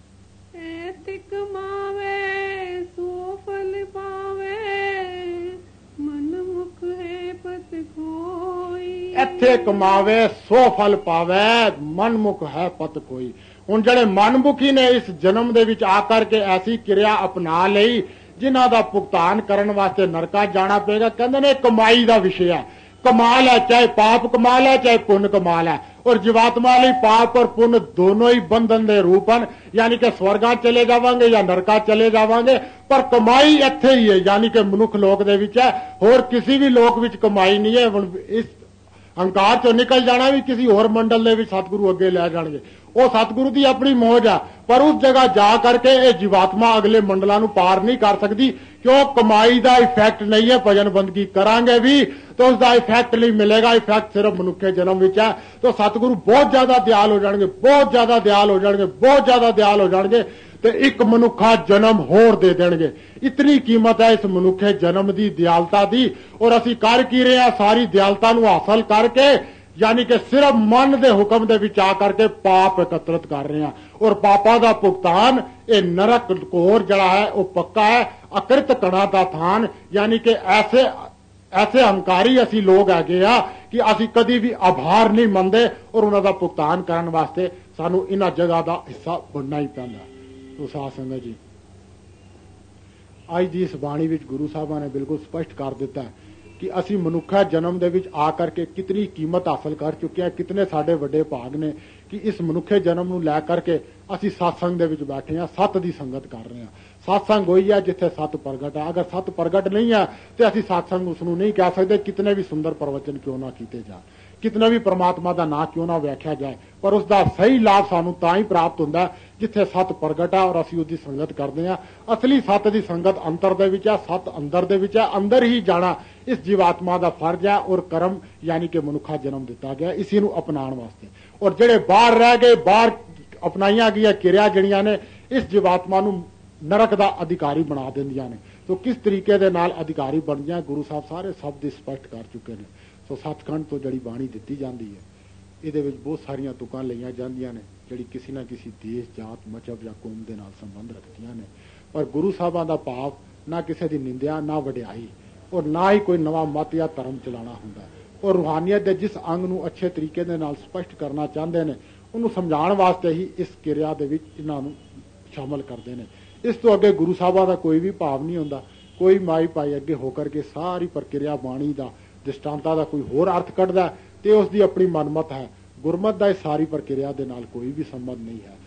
ਕਮਾਵੇ ਸੋ ਫਲ ਪਾਵੇ ਮਨ ਮੁਖ ਹੈ ਪਤ ਕੋਈ। ਇੱਥੇ ਕਮਾਵੇ ਸੋ ਫਲ ਪਾਵੇ ਮਨ ਮੁਖ ਹੈ ਪਤ ਕੋਈ। ਹੁਣ ਜਿਹੜੇ ਮਨਮੁਖੀ ਨੇ ਇਸ ਜਨਮ ਦੇ ਵਿੱਚ ਆ ਕਰਕੇ ਐਸੀ ਕਿਰਿਆ ਅਪਣਾ ਲਈ ਜਿਨ੍ਹਾਂ ਦਾ ਭੁਗਤਾਨ ਕਰਨ ਵਾਸਤੇ ਨਰਕਾ ਜਾਣਾ ਪਏਗਾ। ਕਹਿੰਦੇ ਨੇ ਕਮਾਈ ਦਾ ਵਿਸ਼ੇ ਹੈ, कमाल है, चाहे पाप कमाल है चाहे पुण्य कमाल है। और जीवात्मा लिए पाप और पुण्य दोनों ही बंधन दे रूप हैं, यानी कि स्वर्गा चले जावांगे या नरका चले जावांगे, पर कमाई इत्थे ही है यानी कि मनुख लोक दे विच है, होर किसी भी लोक विच कमाई नहीं है। इस हंकार चो निकल जाना भी किसी होर मंडल दे विच सतगुरु अगे लै जाणगे। ਉਹ ਸਤਿਗੁਰੂ ਦੀ ਆਪਣੀ ਮੌਜ ਆ, ਪਰ ਉਸ ਜਗ੍ਹਾ ਜਾ ਕਰਕੇ ਇਹ ਜੀਵਾਤਮਾ ਅਗਲੇ ਮੰਡਲਾਂ ਨੂੰ ਪਾਰ ਨਹੀਂ ਕਰ ਸਕਦੀ, ਕਿਉਂ? ਕਮਾਈ ਦਾ ਇਫੈਕਟ ਨਹੀਂ ਹੈ। ਭਜਨ ਬੰਦਗੀ ਕਰਾਂਗੇ ਵੀ ਤਾਂ ਉਸ ਦਾ ਇਫੈਕਟ ਨਹੀਂ ਮਿਲੇਗਾ, ਇਫੈਕਟ ਸਿਰਫ ਮਨੁੱਖੇ ਜਨਮ ਵਿੱਚ ਹੈ। ਤਾਂ ਸਤਿਗੁਰੂ ਬਹੁਤ ਜ਼ਿਆਦਾ ਦਿਆਲ ਹੋ ਜਾਣਗੇ, ਬਹੁਤ ਜ਼ਿਆਦਾ ਦਿਆਲ ਹੋ ਜਾਣਗੇ, ਬਹੁਤ ਜ਼ਿਆਦਾ ਦਿਆਲ ਹੋ ਜਾਣਗੇ ਤੇ ਇੱਕ ਮਨੁੱਖਾ ਜਨਮ ਹੋਰ ਦੇ ਦੇਣਗੇ। ਇਤਨੀ ਕੀਮਤ ਹੈ ਇਸ ਮਨੁੱਖੇ ਜਨਮ ਦੀ, ਦਿਆਲਤਾ ਦੀ। ਔਰ ਅਸੀਂ ਕਰ ਕੀ ਰਹੇ ਹਾਂ? ਸਾਰੀ ਦਿਆਲਤਾ ਨੂੰ ਹਾਸਲ ਕਰਕੇ, ਯਾਨੀ ਕਿ ਸਿਰਫ ਮਨ ਦੇ ਹੁਕਮ ਦੇ ਵਿੱਚ ਆ ਕਰਕੇ ਪਾਪ ਇਕੱਤਰਤ ਕਰ ਰਹੇ ਹਾਂ। ਔਰ ਪਾਪਾਂ ਦਾ ਭੁਗਤਾਨ ਇਹ ਨਰਕ ਘੋਰ ਜਿਹੜਾ ਹੈ ਉਹ ਪੱਕਾ ਹੈ, ਅਕ੍ਰਿਤ ਕਣਾ ਦਾ ਥਾਨ। ਯਾਨੀ ਕਿ ਐਸੇ ਐਸੇ ਹੰਕਾਰੀ ਅਸੀਂ ਲੋਕ ਹੈਗੇ ਆ ਕਿ ਅਸੀਂ ਕਦੀ ਵੀ ਆਭਾਰ ਨਹੀਂ ਮੰਨਦੇ, ਔਰ ਉਹਨਾਂ ਦਾ ਭੁਗਤਾਨ ਕਰਨ ਵਾਸਤੇ ਸਾਨੂੰ ਇਹਨਾਂ ਜਗ੍ਹਾ ਦਾ ਹਿੱਸਾ ਬਣਨਾ ਹੀ ਪੈਂਦਾ। ਤੋ ਸਾਧ ਸੰਗਤ ਜੀ, ਅੱਜ ਦੀ ਇਸ ਬਾਣੀ ਵਿੱਚ ਗੁਰੂ ਸਾਹਿਬਾਂ ਨੇ ਬਿਲਕੁਲ ਸਪਸ਼ਟ ਕਰ ਦਿੱਤਾ ਕਿ ਅਸੀਂ ਮਨੁੱਖਾ ਜਨਮ ਦੇ ਵਿੱਚ ਆ ਕਰਕੇ ਕਿਤਨੀ ਕੀਮਤ ਹਾਸਲ ਕਰ ਚੁੱਕੇ ਹਾਂ, ਕਿਤਨੇ ਸਾਡੇ ਵੱਡੇ ਭਾਗ ਨੇ ਕਿ ਇਸ ਮਨੁੱਖੇ ਜਨਮ ਨੂੰ ਲੈ ਕਰਕੇ ਅਸੀਂ ਸਤਸੰਗ ਦੇ ਵਿੱਚ ਬੈਠੇ ਹਾਂ, ਸਤ ਦੀ ਸੰਗਤ ਕਰ ਰਹੇ ਹਾਂ। ਸਤਸੰਗ ਹੋਈ ਹੈ ਜਿੱਥੇ ਸਤ ਪ੍ਰਗਟ ਹੈ। ਅਗਰ ਸਤ ਪ੍ਰਗਟ ਨਹੀਂ ਹੈ ਤੇ ਅਸੀਂ ਸਤਸੰਗ ਉਸ ਨੂੰ ਨਹੀਂ ਕਹਿ ਸਕਦੇ, ਕਿਤਨੇ ਵੀ ਸੁੰਦਰ ਪ੍ਰਵਚਨ ਕਿਉਂ ਨਾ ਕੀਤੇ ਜਾਣ, ਕਿਤਨਾ ਵੀ ਪਰਮਾਤਮਾ ਦਾ ਨਾਂ ਕਿਉਂ ਨਾ ਵਿਆਖਿਆ ਜਾਏ, ਪਰ ਉਸ ਦਾ ਸਹੀ ਲਾਭ ਸਾਨੂੰ ਤਾਂ ਹੀ ਪ੍ਰਾਪਤ ਹੁੰਦਾ ਜਿੱਥੇ ਸਤ ਪ੍ਰਗਟ ਹੈ ਔਰ ਅਸੀਂ ਉਹਦੀ ਸੰਗਤ ਕਰਦੇ ਹਾਂ। ਅਸਲੀ ਸਤ ਦੀ ਸੰਗਤ ਅੰਤਰ ਦੇ ਵਿੱਚ ਹੈ, ਸਤ ਅੰਦਰ ਦੇ ਵਿੱਚ ਹੈ। ਅੰਦਰ ਹੀ ਜਾਣਾ ਇਸ ਜੀਵਾਤਮਾ ਦਾ ਫਰਜ਼ ਹੈ ਔਰ ਕਰਮ, ਯਾਨੀ ਕਿ ਮਨੁੱਖਾ ਜਨਮ ਦਿੱਤਾ ਗਿਆ ਇਸੇ ਨੂੰ ਅਪਣਾਉਣ ਵਾਸਤੇ। ਔਰ ਜਿਹੜੇ ਬਾਹਰ ਰਹਿ ਗਏ, ਬਾਹਰ ਅਪਣਾਈਆਂ ਗਈਆਂ ਕਿਰਿਆ ਜਿਹੜੀਆਂ ਨੇ ਇਸ ਜੀਵਾਤਮਾ ਨੂੰ ਨਰਕ ਦਾ ਅਧਿਕਾਰੀ ਬਣਾ ਦਿੰਦੀਆਂ ਨੇ। ਸੋ ਕਿਸ ਤਰੀਕੇ ਦੇ ਨਾਲ ਅਧਿਕਾਰੀ ਬਣਦੀਆਂ ਗੁਰੂ ਸਾਹਿਬ ਸਾਰੇ ਸ਼ਬਦ ਸਪਸ਼ਟ ਕਰ ਚੁੱਕੇ ਨੇ। ਸੋ ਸੱਚਖੰਡ ਤੋਂ ਜਿਹੜੀ ਬਾਣੀ ਦਿੱਤੀ ਜਾਂਦੀ ਹੈ ਇਹਦੇ ਵਿੱਚ ਬਹੁਤ ਸਾਰੀਆਂ ਤੁਕਾਂ ਲਈਆਂ ਜਾਂਦੀਆਂ ਨੇ ਜਿਹੜੀ ਕਿਸੇ ਨਾ ਕਿਸੇ ਦੇਸ਼, ਜਾਤ, ਮਜ਼ਹਬ ਜਾਂ ਕੌਮ ਦੇ ਨਾਲ ਸੰਬੰਧ ਰੱਖਦੀਆਂ ਨੇ। ਪਰ ਗੁਰੂ ਸਾਹਿਬਾਂ ਦਾ ਭਾਵ ਨਾ ਕਿਸੇ ਦੀ ਨਿੰਦਿਆ, ਨਾ ਵਡਿਆਈ, ਔਰ ਨਾ ਹੀ ਕੋਈ ਨਵਾਂ ਮਤ ਜਾਂ ਧਰਮ ਚਲਾਉਣਾ ਹੁੰਦਾ। ਔਰ ਰੂਹਾਨੀਅਤ ਦੇ ਜਿਸ ਅੰਗ ਨੂੰ ਅੱਛੇ ਤਰੀਕੇ ਦੇ ਨਾਲ ਸਪਸ਼ਟ ਕਰਨਾ ਚਾਹੁੰਦੇ ਨੇ ਉਹਨੂੰ ਸਮਝਾਉਣ ਵਾਸਤੇ ਹੀ ਇਸ ਕਿਰਿਆ ਦੇ ਵਿੱਚ ਇਹਨਾਂ ਨੂੰ ਸ਼ਾਮਲ ਕਰਦੇ ਨੇ। ਇਸ ਤੋਂ ਅੱਗੇ ਗੁਰੂ ਸਾਹਿਬਾਂ ਦਾ ਕੋਈ ਵੀ ਭਾਵ ਨਹੀਂ ਹੁੰਦਾ। ਕੋਈ ਮਾਈ ਭਾਈ ਅੱਗੇ ਹੋ ਕਰਕੇ ਸਾਰੀ ਪ੍ਰਕਿਰਿਆ ਬਾਣੀ ਦਾ, ਦ੍ਰਿਸ਼ਟਾਂਤਾਂ ਦਾ ਕੋਈ ਹੋਰ ਅਰਥ ਕੱਢਦਾ ਤੇ ਉਸ ਦੀ ਆਪਣੀ ਮਨਮਤ ਹੈ। ਗੁਰਮਤ ਦਾ ਇਸ ਸਾਰੀ ਪ੍ਰਕਿਰਿਆ ਦੇ ਨਾਲ ਕੋਈ ਵੀ ਸੰਬੰਧ ਨਹੀਂ ਹੈ।